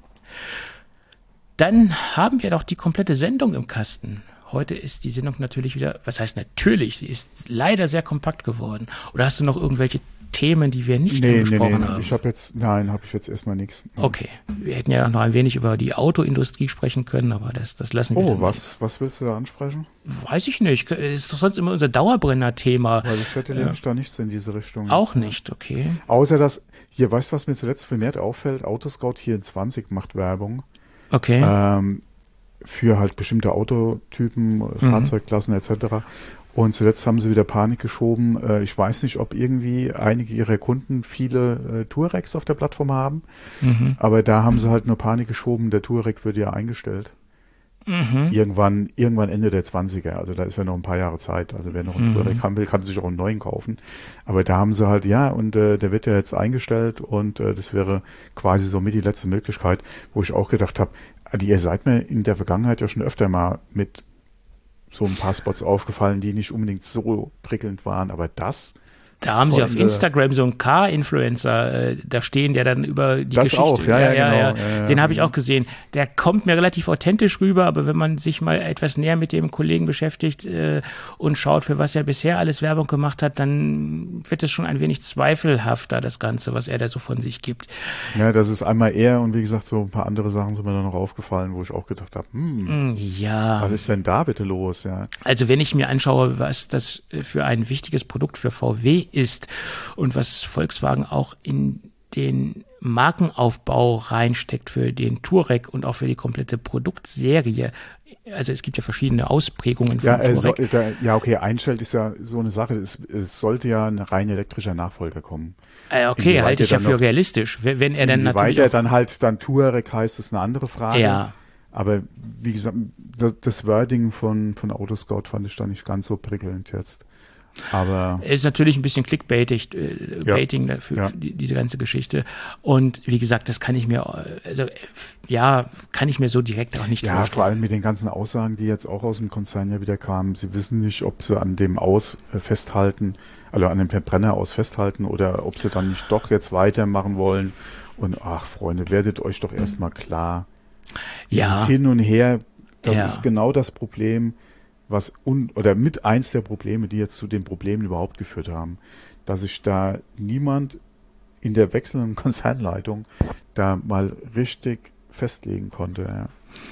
Dann haben wir doch die komplette Sendung im Kasten. Heute ist die Sendung natürlich wieder, was heißt natürlich, sie ist leider sehr kompakt geworden. Oder hast du noch irgendwelche Themen, die wir nicht nee, besprochen nee, nee. haben? Ich habe jetzt, nein, habe ich jetzt erstmal nichts. Okay, wir hätten ja noch ein wenig über die Autoindustrie sprechen können, aber das, das lassen wir. Oh, was, was willst du da ansprechen? Weiß ich nicht. Das ist doch sonst immer unser Dauerbrenner-Thema. Weil ich hätte Ja. nämlich da nichts in diese Richtung. Auch jetzt, nicht, okay. Außer dass, hier, weißt du, was mir zuletzt vermehrt auffällt? Autoscout vierundzwanzig macht Werbung. Okay. Ähm, für halt bestimmte Autotypen, mhm. Fahrzeugklassen et cetera. Und zuletzt haben sie wieder Panik geschoben. Äh, ich weiß nicht, ob irgendwie einige ihrer Kunden viele äh, Touaregs auf der Plattform haben, Mhm. aber da haben sie halt nur Panik geschoben. Der Touareg wird ja eingestellt. Mhm. Irgendwann, irgendwann Ende der zwanziger, also da ist ja noch ein paar Jahre Zeit. Also wer noch einen Mhm. Touareg haben will, kann sich auch einen neuen kaufen. Aber da haben sie halt, ja, und äh, der wird ja jetzt eingestellt und äh, das wäre quasi so mit die letzte Möglichkeit, wo ich auch gedacht habe, also ihr seid mir in der Vergangenheit ja schon öfter mal mit so ein paar Spots aufgefallen, die nicht unbedingt so prickelnd waren, aber das... Da haben sie auf Freunde. Instagram so einen Car-Influencer äh, da stehen, der dann über die Das Geschichte... auch, ja, ja, genau. Ja, ja, Den habe ich ja. auch gesehen. Der kommt mir relativ authentisch rüber, aber wenn man sich mal etwas näher mit dem Kollegen beschäftigt äh, und schaut, für was er bisher alles Werbung gemacht hat, dann wird es schon ein wenig zweifelhafter, das Ganze, was er da so von sich gibt. Ja, das ist einmal er und wie gesagt, so ein paar andere Sachen sind mir dann noch aufgefallen, wo ich auch gedacht habe, hm, Ja. was ist denn da bitte los? Ja. Also wenn ich mir anschaue, was das für ein wichtiges Produkt für V W ist und was Volkswagen auch in den Markenaufbau reinsteckt für den Touareg und auch für die komplette Produktserie. Also es gibt ja verschiedene Ausprägungen von Ja, äh, so, Touareg. da, ja, okay, einstellt ist ja so eine Sache. Es, es sollte ja ein rein elektrischer Nachfolger kommen. Äh, okay, Inwieweit halte ich er ja dann für noch- realistisch. Wenn wenn er dann Inwieweit natürlich er auch, dann halt dann Touareg heißt, ist eine andere Frage. Ja. Aber wie gesagt, das, das Wording von, von Autoscout fand ich da nicht ganz so prickelnd jetzt. Aber ist natürlich ein bisschen clickbaitig, äh, Ja. Baiting dafür, Ja. für die, diese ganze Geschichte. Und wie gesagt, das kann ich mir, äh, also äh, ja, kann ich mir so direkt auch nicht ja, vorstellen. vor allem mit den ganzen Aussagen, die jetzt auch aus dem Konzern ja wieder kamen. Sie wissen nicht, ob sie an dem Aus äh, festhalten, also an dem Verbrenner aus festhalten oder ob sie dann nicht doch jetzt weitermachen wollen. Und ach, Freunde, werdet euch doch erstmal klar. Ja. Dieses Hin und Her, das Ja. ist genau das Problem, was un oder mit eins der Probleme, die jetzt zu den Problemen überhaupt geführt haben, dass sich da niemand in der wechselnden Konzernleitung da mal richtig festlegen konnte. Ja.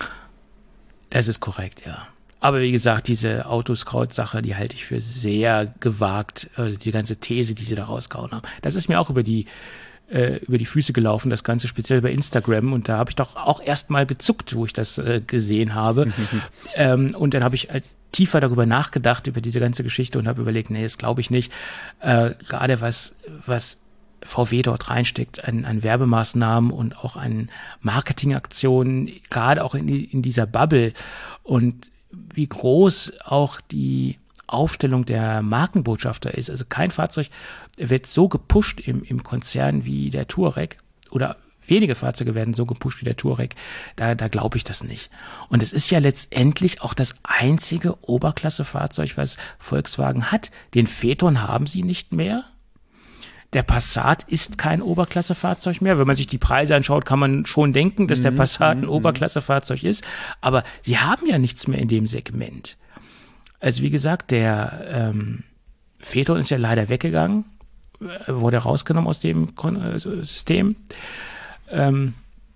Das ist korrekt, ja. Aber wie gesagt, diese Autoscout-Sache, die halte ich für sehr gewagt, also die ganze These, die sie da rausgehauen haben. Das ist mir auch über die äh, über die Füße gelaufen, das Ganze speziell bei Instagram. Und da habe ich doch auch erst mal gezuckt, wo ich das äh, gesehen habe. ähm, und dann habe ich halt tiefer darüber nachgedacht, über diese ganze Geschichte und habe überlegt, nee, das glaube ich nicht. Äh, gerade was, was V W dort reinsteckt an, an Werbemaßnahmen und auch an Marketingaktionen, gerade auch in, die, in dieser Bubble und wie groß auch die Aufstellung der Markenbotschafter ist. Also kein Fahrzeug wird so gepusht im, im Konzern wie der Touareg oder wenige Fahrzeuge werden so gepusht wie der Touareg. Da, da glaube ich das nicht. Und es ist ja letztendlich auch das einzige Oberklassefahrzeug, was Volkswagen hat. Den Phaeton haben sie nicht mehr. Der Passat ist kein Oberklassefahrzeug mehr. Wenn man sich die Preise anschaut, kann man schon denken, dass der Passat ein Oberklassefahrzeug ist. Aber sie haben ja nichts mehr in dem Segment. Also wie gesagt, der ähm, Phaeton ist ja leider weggegangen, äh, wurde rausgenommen aus dem Kon äh, System. Ähm,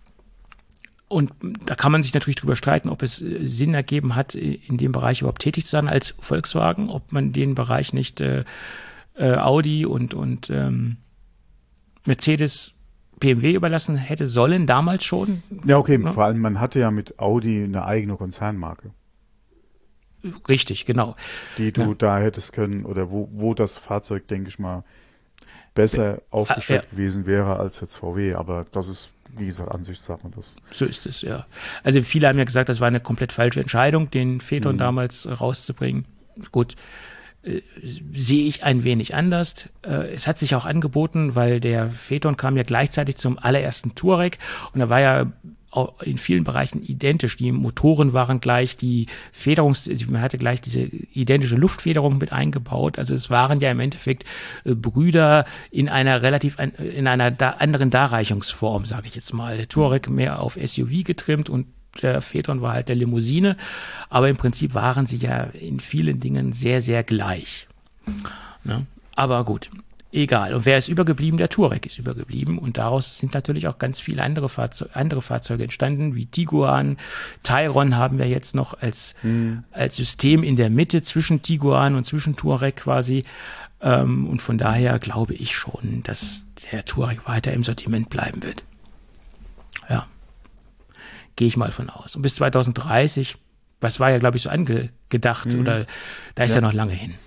und da kann man sich natürlich drüber streiten, ob es äh, Sinn ergeben hat, in dem Bereich überhaupt tätig zu sein als Volkswagen, ob man den Bereich nicht äh, äh, Audi und, und ähm, Mercedes B M W überlassen hätte sollen, damals schon. Ja, okay, Ne? vor allem man hatte ja mit Audi eine eigene Konzernmarke, Richtig, genau. die du Ja. da hättest können oder wo, wo das Fahrzeug, denke ich mal, besser aufgestellt ja. gewesen wäre als jetzt V W, aber das ist, wie gesagt, Ansichtssache. Das. So ist es, ja. Also viele haben ja gesagt, das war eine komplett falsche Entscheidung, den Phaeton Mhm. damals rauszubringen. Gut, äh, sehe ich ein wenig anders. Äh, es hat sich auch angeboten, weil der Phaeton kam ja gleichzeitig zum allerersten Touareg und er war ja auch in vielen Bereichen identisch. Die Motoren waren gleich, die Federungs, man hatte gleich diese identische Luftfederung mit eingebaut. Also es waren ja im Endeffekt äh, Brüder in einer relativ ein, in einer da, anderen Darreichungsform, sage ich jetzt mal. Der Touareg mehr auf S U V getrimmt und der Phaeton war halt der Limousine. Aber im Prinzip waren sie ja in vielen Dingen sehr, sehr gleich. Ne? Aber gut. Egal. Und wer ist übergeblieben? Der Touareg ist übergeblieben. Und daraus sind natürlich auch ganz viele andere, Fahrzeug, andere Fahrzeuge entstanden, wie Tiguan. Tayron haben wir jetzt noch als, mhm. als System in der Mitte zwischen Tiguan und zwischen Touareg quasi. Ähm, und von daher glaube ich schon, dass der Touareg weiter im Sortiment bleiben wird. Ja. Gehe ich mal von aus. Und bis zwanzig dreißig, was war ja, glaube ich, so angedacht, mhm. oder da ist ja. ja noch lange hin.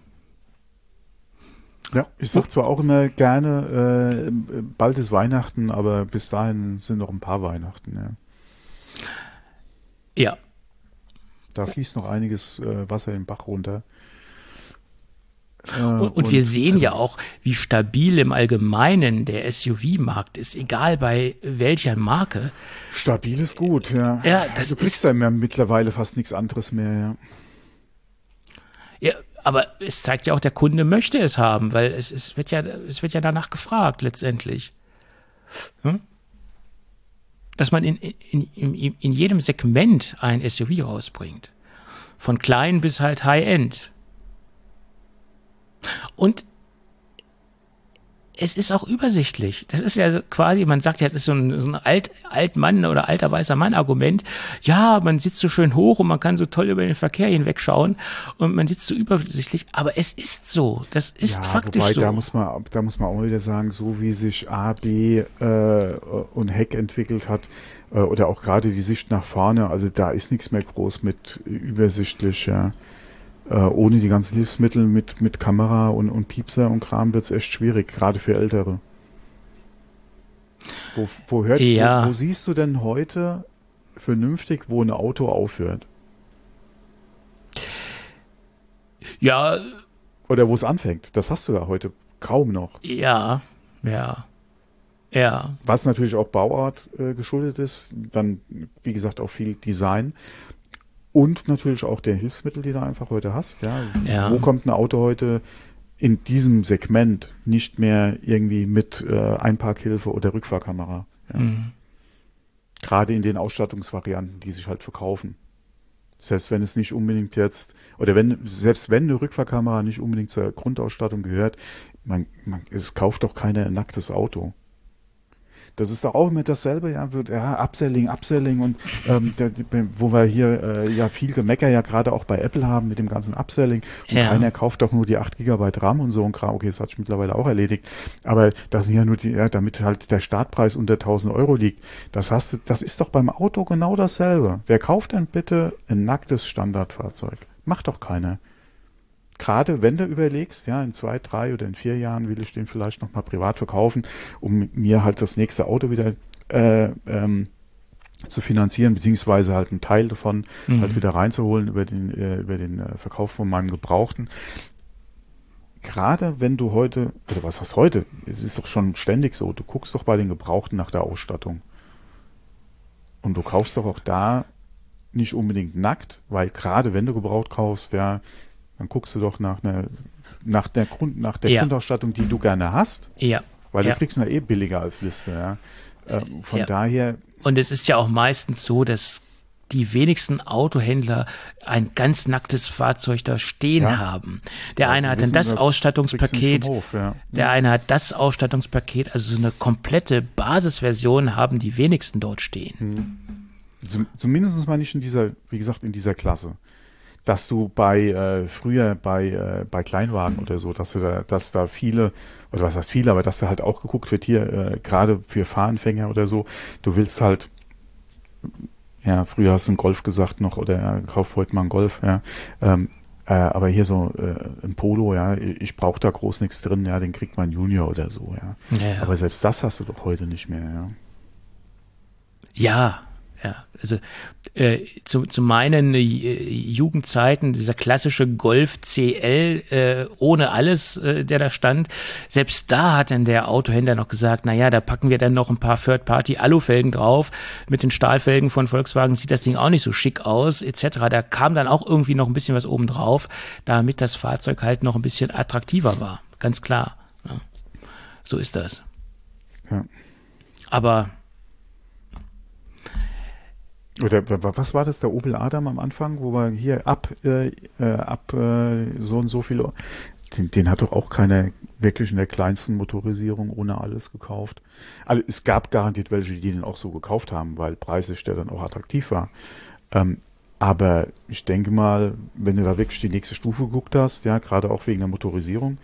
Ja, ich sag zwar auch immer gerne, äh, bald ist Weihnachten, aber bis dahin sind noch ein paar Weihnachten. Ja. Ja. Da fließt noch einiges äh, Wasser den Bach runter. Äh, und, und wir sehen ja auch, wie stabil im Allgemeinen der S U V-Markt ist, egal bei welcher Marke. Stabil ist gut, ja. Ja, das du kriegst ist, ja mehr, mittlerweile fast nichts anderes mehr, ja. Ja, aber es zeigt ja auch, der Kunde möchte es haben, weil es, es, wird, ja, es wird ja danach gefragt letztendlich. Hm? Dass man in, in, in, in jedem Segment ein S U V rausbringt. Von klein bis halt High-End. Und es ist auch übersichtlich. Das ist ja quasi, man sagt ja, es ist so ein, so ein alt, Altmann oder alter weißer Mann-Argument. Ja, man sitzt so schön hoch und man kann so toll über den Verkehr hinwegschauen und man sitzt so übersichtlich. Aber es ist so. Das ist ja, faktisch wobei, so. Da muss man, da muss man auch wieder sagen, so wie sich A, B äh, und Heck entwickelt hat, äh, oder auch gerade die Sicht nach vorne, also da ist nichts mehr groß mit übersichtlich, ja. Äh, ohne die ganzen Hilfsmittel mit, mit Kamera und, und Piepser und Kram wird es echt schwierig, gerade für Ältere. Wo, wo, hört, ja. wo, wo siehst du denn heute vernünftig, wo ein Auto aufhört? Ja. Oder wo es anfängt? Das hast du ja heute kaum noch. Ja, ja, ja. Was natürlich auch Bauart äh, geschuldet ist, dann, wie gesagt, auch viel Design. Und natürlich auch der Hilfsmittel, die du einfach heute hast. Ja. Ja. Wo kommt ein Auto heute in diesem Segment nicht mehr irgendwie mit äh, Einparkhilfe oder Rückfahrkamera? Ja. Mhm. Gerade in den Ausstattungsvarianten, die sich halt verkaufen. Selbst wenn es nicht unbedingt jetzt, oder wenn, selbst wenn eine Rückfahrkamera nicht unbedingt zur Grundausstattung gehört, man, man, es kauft doch keiner ein nacktes Auto. Das ist doch auch immer dasselbe, ja, wird, ja, Upselling, Upselling und ähm, der, wo wir hier äh, ja viel Gemecker ja gerade auch bei Apple haben mit dem ganzen Upselling und ja. keiner kauft doch nur die acht Gigabyte RAM und so ein Kram. Okay, das hat sich mittlerweile auch erledigt, aber das sind ja nur die, ja, damit halt der Startpreis unter tausend Euro liegt. Das hast du, das ist doch beim Auto genau dasselbe. Wer kauft denn bitte ein nacktes Standardfahrzeug? Macht doch keiner. Gerade wenn du überlegst, ja, in zwei, drei oder in vier Jahren will ich den vielleicht nochmal privat verkaufen, um mir halt das nächste Auto wieder äh, ähm, zu finanzieren, beziehungsweise halt einen Teil davon mhm. halt wieder reinzuholen über den, äh, über den äh, Verkauf von meinem Gebrauchten. Gerade wenn du heute, oder was heißt heute, es ist doch schon ständig so, du guckst doch bei den Gebrauchten nach der Ausstattung. Und du kaufst doch auch da nicht unbedingt nackt, weil gerade wenn du gebraucht kaufst, ja, dann guckst du doch nach einer, nach der Grund, nach der ja. Grundausstattung, die du gerne hast. Ja. Weil ja. du kriegst ja eh billiger als Liste, ja. Äh, von ja. daher. Und es ist ja auch meistens so, dass die wenigsten Autohändler ein ganz nacktes Fahrzeug da stehen ja. haben. Der also eine hat wissen, dann das, das Ausstattungspaket, Hof, ja. der eine hat das Ausstattungspaket, also so eine komplette Basisversion haben die wenigsten dort stehen. Hm. Zum, zumindest mal nicht in dieser, wie gesagt, in dieser Klasse. dass du bei äh, früher bei äh, bei Kleinwagen oder so, dass du da, dass da viele, oder was heißt viele, aber dass da halt auch geguckt wird hier, äh, gerade für Fahranfänger oder so, du willst halt, ja, früher hast du einen Golf gesagt noch, oder ja, kauf heute mal einen Golf, ja, ähm, äh, aber hier so äh, ein Polo, ja, ich brauche da groß nichts drin, ja, den kriegt man Junior oder so, ja. Ja, ja. Aber selbst das hast du doch heute nicht mehr, ja. Ja, ja. Also äh, zu, zu meinen äh, Jugendzeiten, dieser klassische Golf C L äh, ohne alles, äh, der da stand, selbst da hat dann der Autohändler noch gesagt, naja, da packen wir dann noch ein paar Third-Party-Alufelgen drauf. Mit den Stahlfelgen von Volkswagen sieht das Ding auch nicht so schick aus, et cetera. Da kam dann auch irgendwie noch ein bisschen was oben drauf, damit das Fahrzeug halt noch ein bisschen attraktiver war. Ganz klar. Ja. So ist das. Ja. Aber Oder was war das, der Opel Adam am Anfang, wo wir hier ab, äh, ab äh, so und so viel, den, den hat doch auch keiner wirklich in der kleinsten Motorisierung ohne alles gekauft. Also es gab garantiert welche, die den auch so gekauft haben, weil preislich der dann auch attraktiv war. Ähm, aber ich denke mal, wenn du da wirklich die nächste Stufe geguckt hast, ja, gerade auch wegen der Motorisierung,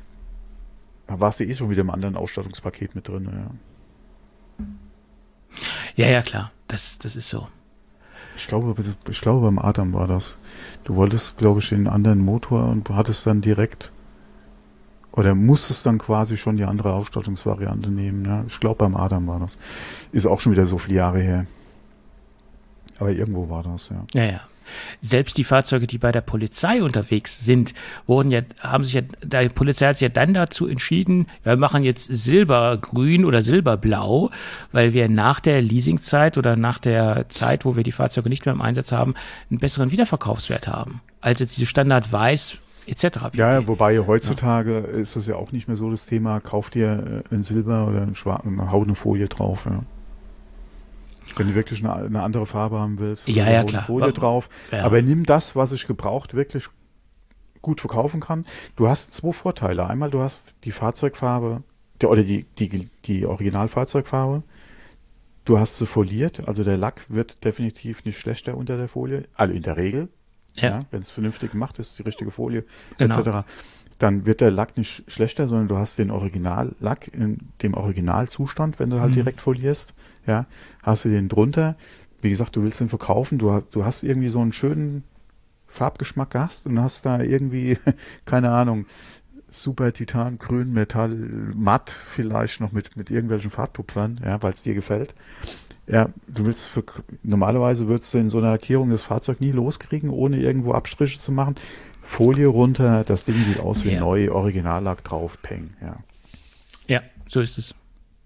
da warst du eh schon wieder im anderen Ausstattungspaket mit drin, ja. Ja, ja, klar, das, das ist so. Ich glaube, ich glaube, beim Adam war das. Du wolltest, glaube ich, den anderen Motor und hattest dann direkt, oder musstest dann quasi schon die andere Ausstattungsvariante nehmen. Ja? Ich glaube, beim Adam war das. Ist auch schon wieder so viele Jahre her. Aber irgendwo war das, ja. Ja, ja. Selbst die Fahrzeuge, die bei der Polizei unterwegs sind, wurden ja, haben sich ja, die Polizei hat sich ja dann dazu entschieden, wir machen jetzt Silbergrün oder Silberblau, weil wir nach der Leasingzeit oder nach der Zeit, wo wir die Fahrzeuge nicht mehr im Einsatz haben, einen besseren Wiederverkaufswert haben, als jetzt diese Standard Weiß et cetera. Ja, wobei heutzutage ja. ist es ja auch nicht mehr so das Thema, kauf dir ein Silber oder ein Schwarz, hau eine Folie drauf, ja. Wenn du wirklich eine, eine andere Farbe haben willst, ja, ja, klar. Folie drauf. Ja. Aber nimm das, was ich gebraucht wirklich gut verkaufen kann. Du hast zwei Vorteile. Einmal, du hast die Fahrzeugfarbe, der, oder die, die, die Originalfahrzeugfarbe. Du hast sie foliert, also der Lack wird definitiv nicht schlechter unter der Folie. Also in der Regel. Ja. ja wenn es vernünftig gemacht ist, die richtige Folie, genau. et cetera. Dann wird der Lack nicht schlechter, sondern du hast den Originallack in dem Originalzustand, wenn du halt mhm. direkt folierst. Ja, hast du den drunter. Wie gesagt, du willst den verkaufen. Du hast, du hast irgendwie so einen schönen Farbgeschmack gehabt und hast da irgendwie, keine Ahnung, super Titan, Grün, Metall, matt vielleicht noch mit, mit irgendwelchen Farbtupfern, ja, weil es dir gefällt. Ja, du willst für, normalerweise würdest du in so einer Lackierung das Fahrzeug nie loskriegen, ohne irgendwo Abstriche zu machen. Folie runter, das Ding sieht aus wie ja. neu, Originallack drauf, peng, ja. Ja, so ist es.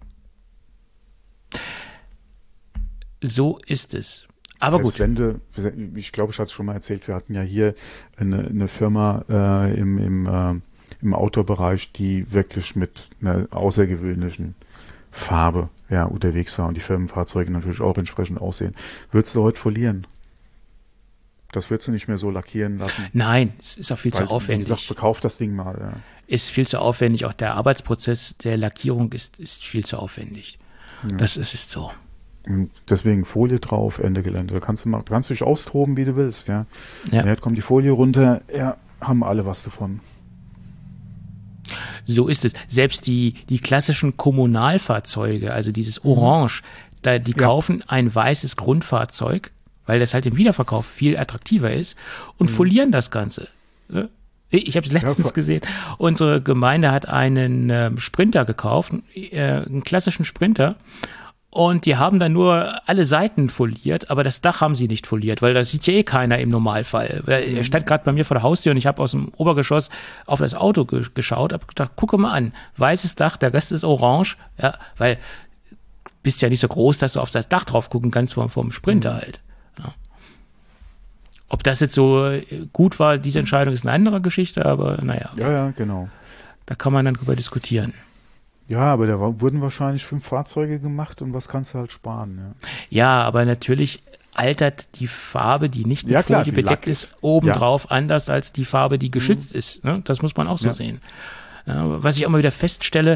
So ist es. Aber Selbst gut. Wenn du, ich glaube, ich hatte es schon mal erzählt, wir hatten ja hier eine, eine Firma äh, im, im, äh, im Outdoor-Bereich, die wirklich mit einer außergewöhnlichen Farbe ja, unterwegs war und die Firmenfahrzeuge natürlich auch entsprechend aussehen. Würdest du heute folieren? Das würdest du nicht mehr so lackieren lassen. Nein, es ist auch viel Weil, zu aufwendig. Wie gesagt, verkauf das Ding mal. Ja. Ist viel zu aufwendig. Auch der Arbeitsprozess der Lackierung ist, ist viel zu aufwendig. Ja. Das ist, ist so. Und deswegen Folie drauf, Ende Gelände. Da kannst du mal, kannst du dich austoben, wie du willst. Ja. Ja. Jetzt kommt die Folie runter. Ja, haben alle was davon. So ist es. Selbst die, die klassischen Kommunalfahrzeuge, also dieses Orange, mhm. da, die ja. kaufen ein weißes Grundfahrzeug, weil das halt im Wiederverkauf viel attraktiver ist und mhm. folieren das Ganze. Ich habe es letztens ja, gesehen. Unsere Gemeinde hat einen äh, Sprinter gekauft, äh, einen klassischen Sprinter. Und die haben dann nur alle Seiten foliert, aber das Dach haben sie nicht foliert, weil das sieht ja eh keiner im Normalfall. Er stand gerade bei mir vor der Haustür und ich habe aus dem Obergeschoss auf das Auto ge- geschaut, habe gedacht, gucke mal an, weißes Dach, der Rest ist orange, ja, weil bist ja nicht so groß, dass du auf das Dach drauf gucken kannst vom, vom Sprinter halt. Ja. Ob das jetzt so gut war, diese Entscheidung ist eine andere Geschichte, aber naja. Ja, ja, genau. Da kann man dann drüber diskutieren. Ja, aber da wurden wahrscheinlich fünf Fahrzeuge gemacht und was kannst du halt sparen. Ja, ja aber natürlich altert die Farbe, die nicht mit ja, klar, Folie bedeckt ist, ist obendrauf ja. anders als die Farbe, die geschützt mhm. ist. Ne? Das muss man auch so ja. sehen. Ja, was ich auch mal wieder feststelle,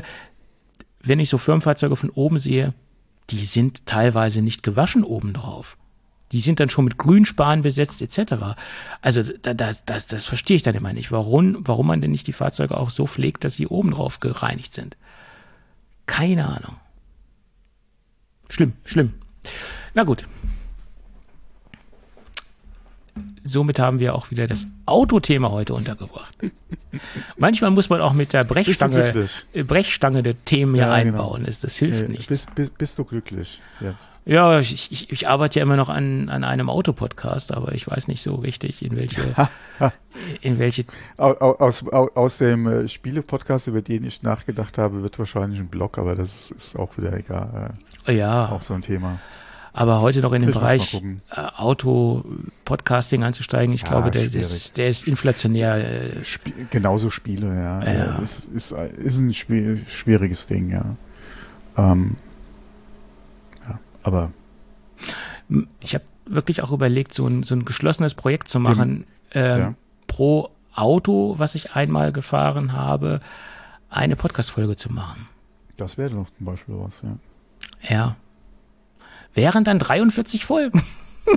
wenn ich so Firmenfahrzeuge von oben sehe, die sind teilweise nicht gewaschen obendrauf. Die sind dann schon mit Grünspan besetzt et cetera. Also da, da, das, das verstehe ich dann immer nicht. Warum, warum man denn nicht die Fahrzeuge auch so pflegt, dass sie oben drauf gereinigt sind? Keine Ahnung. Schlimm, schlimm. Na gut. Somit haben wir auch wieder das Autothema heute untergebracht. Manchmal muss man auch mit der Brechstange, Brechstange der Themen hier ja, einbauen. Genau. Das, das hilft ja, nichts. Bist, bist, bist du glücklich jetzt? Ja, ich, ich, ich arbeite ja immer noch an, an einem Autopodcast, aber ich weiß nicht so richtig, in welche... in welche aus, aus, aus dem Spiele-Podcast, über den ich nachgedacht habe, wird wahrscheinlich ein Blog, aber das ist auch wieder egal. Ja. Auch so ein Thema. Aber heute noch in den ich Bereich äh, Auto-Podcasting einzusteigen, ich ja, glaube, der, der, ist, der ist inflationär. Äh, Sp- genauso Spiele, ja. ja. Ist, ist, ist ein schwieriges Ding, ja. Ähm, ja, aber. Ich habe wirklich auch überlegt, so ein, so ein geschlossenes Projekt zu machen, dem, ähm, ja. pro Auto, was ich einmal gefahren habe, eine Podcast-Folge zu machen. Das wäre doch zum Beispiel was, ja. Ja. Wären dann dreiundvierzig Folgen.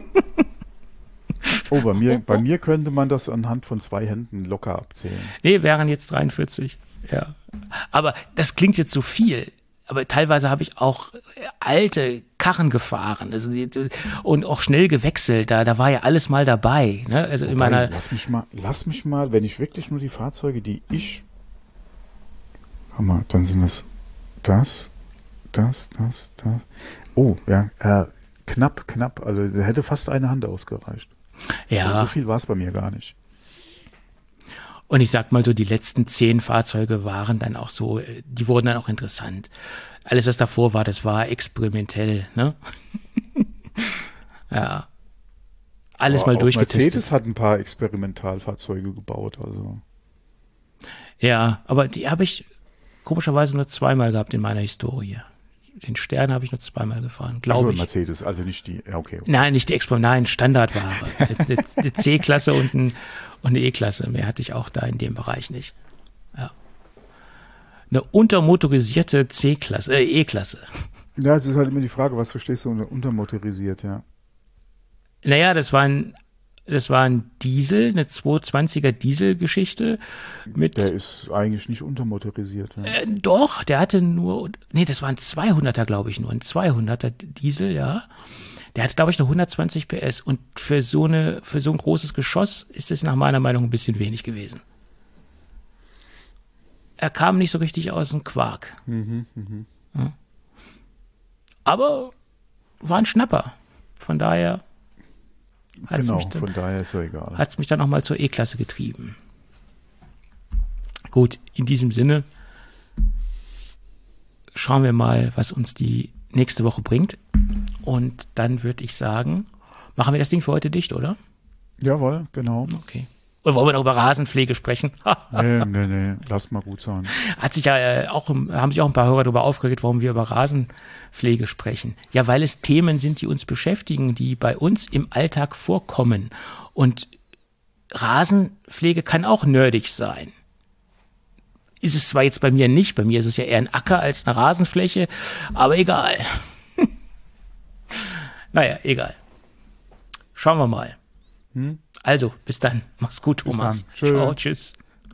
Oh, bei mir, bei mir könnte man das anhand von zwei Händen locker abzählen. Nee, wären jetzt dreiundvierzig. Ja. Aber das klingt jetzt so viel. Aber teilweise habe ich auch alte Karren gefahren also die, und auch schnell gewechselt. Da, da war ja alles mal dabei. Ne? Also Wobei, in meiner lass mich mal, lass mich mal, wenn ich wirklich nur die Fahrzeuge, die ich, Hammer, dann sind das das, das, das, das. Oh, ja, äh, knapp, knapp. Also da hätte fast eine Hand ausgereicht. Ja. Also so viel war es bei mir gar nicht. Und ich sag mal so, die letzten zehn Fahrzeuge waren dann auch so, die wurden dann auch interessant. Alles, was davor war, das war experimentell, ne? Ja. Alles Aber mal auch durchgetestet. Mercedes hat ein paar Experimentalfahrzeuge gebaut, also. Ja, aber die habe ich komischerweise nur zweimal gehabt in meiner Historie. Den Stern habe ich nur zweimal gefahren, glaube also ich. Mercedes, also nicht die, ja, okay. okay. Nein, nicht die Expo, nein, Standardware. Eine, eine C-Klasse und, ein, und eine E-Klasse. Mehr hatte ich auch da in dem Bereich nicht. Ja. Eine untermotorisierte C-Klasse, äh, E-Klasse. Ja, es ist halt immer die Frage, was verstehst du unter untermotorisiert, ja. Naja, das war ein, das war ein Diesel, eine zweihundertzwanziger Dieselgeschichte mit. Der ist eigentlich nicht untermotorisiert. Ja. Äh, doch, der hatte nur, nee, das war ein zweihunderter, glaube ich nur, ein zweihunderter Diesel, ja. Der hatte, glaube ich, nur hundertzwanzig P S und für so eine, für so ein großes Geschoss ist es nach meiner Meinung ein bisschen wenig gewesen. Er kam nicht so richtig aus dem Quark. Mhm, mh. Ja. Aber war ein Schnapper. Von daher hat's genau, mich dann, von daher ist ja egal. hat es mich dann nochmal zur E-Klasse getrieben. Gut, in diesem Sinne schauen wir mal, was uns die nächste Woche bringt. Und dann würde ich sagen, machen wir das Ding für heute dicht, oder? Jawohl, genau. Okay. Oder wollen wir noch über Rasenpflege sprechen? nee, nee, nee, lass mal gut sein. Hat sich ja äh, auch, haben sich auch ein paar Hörer darüber aufgeregt, warum wir über Rasenpflege sprechen. Ja, weil es Themen sind, die uns beschäftigen, die bei uns im Alltag vorkommen. Und Rasenpflege kann auch nerdig sein. Ist es zwar jetzt bei mir nicht, bei mir ist es ja eher ein Acker als eine Rasenfläche, aber egal. Naja, egal. Schauen wir mal. Hm? Also, bis dann. Mach's gut, Thomas. Bis dann. Tschö. Ciao, tschüss.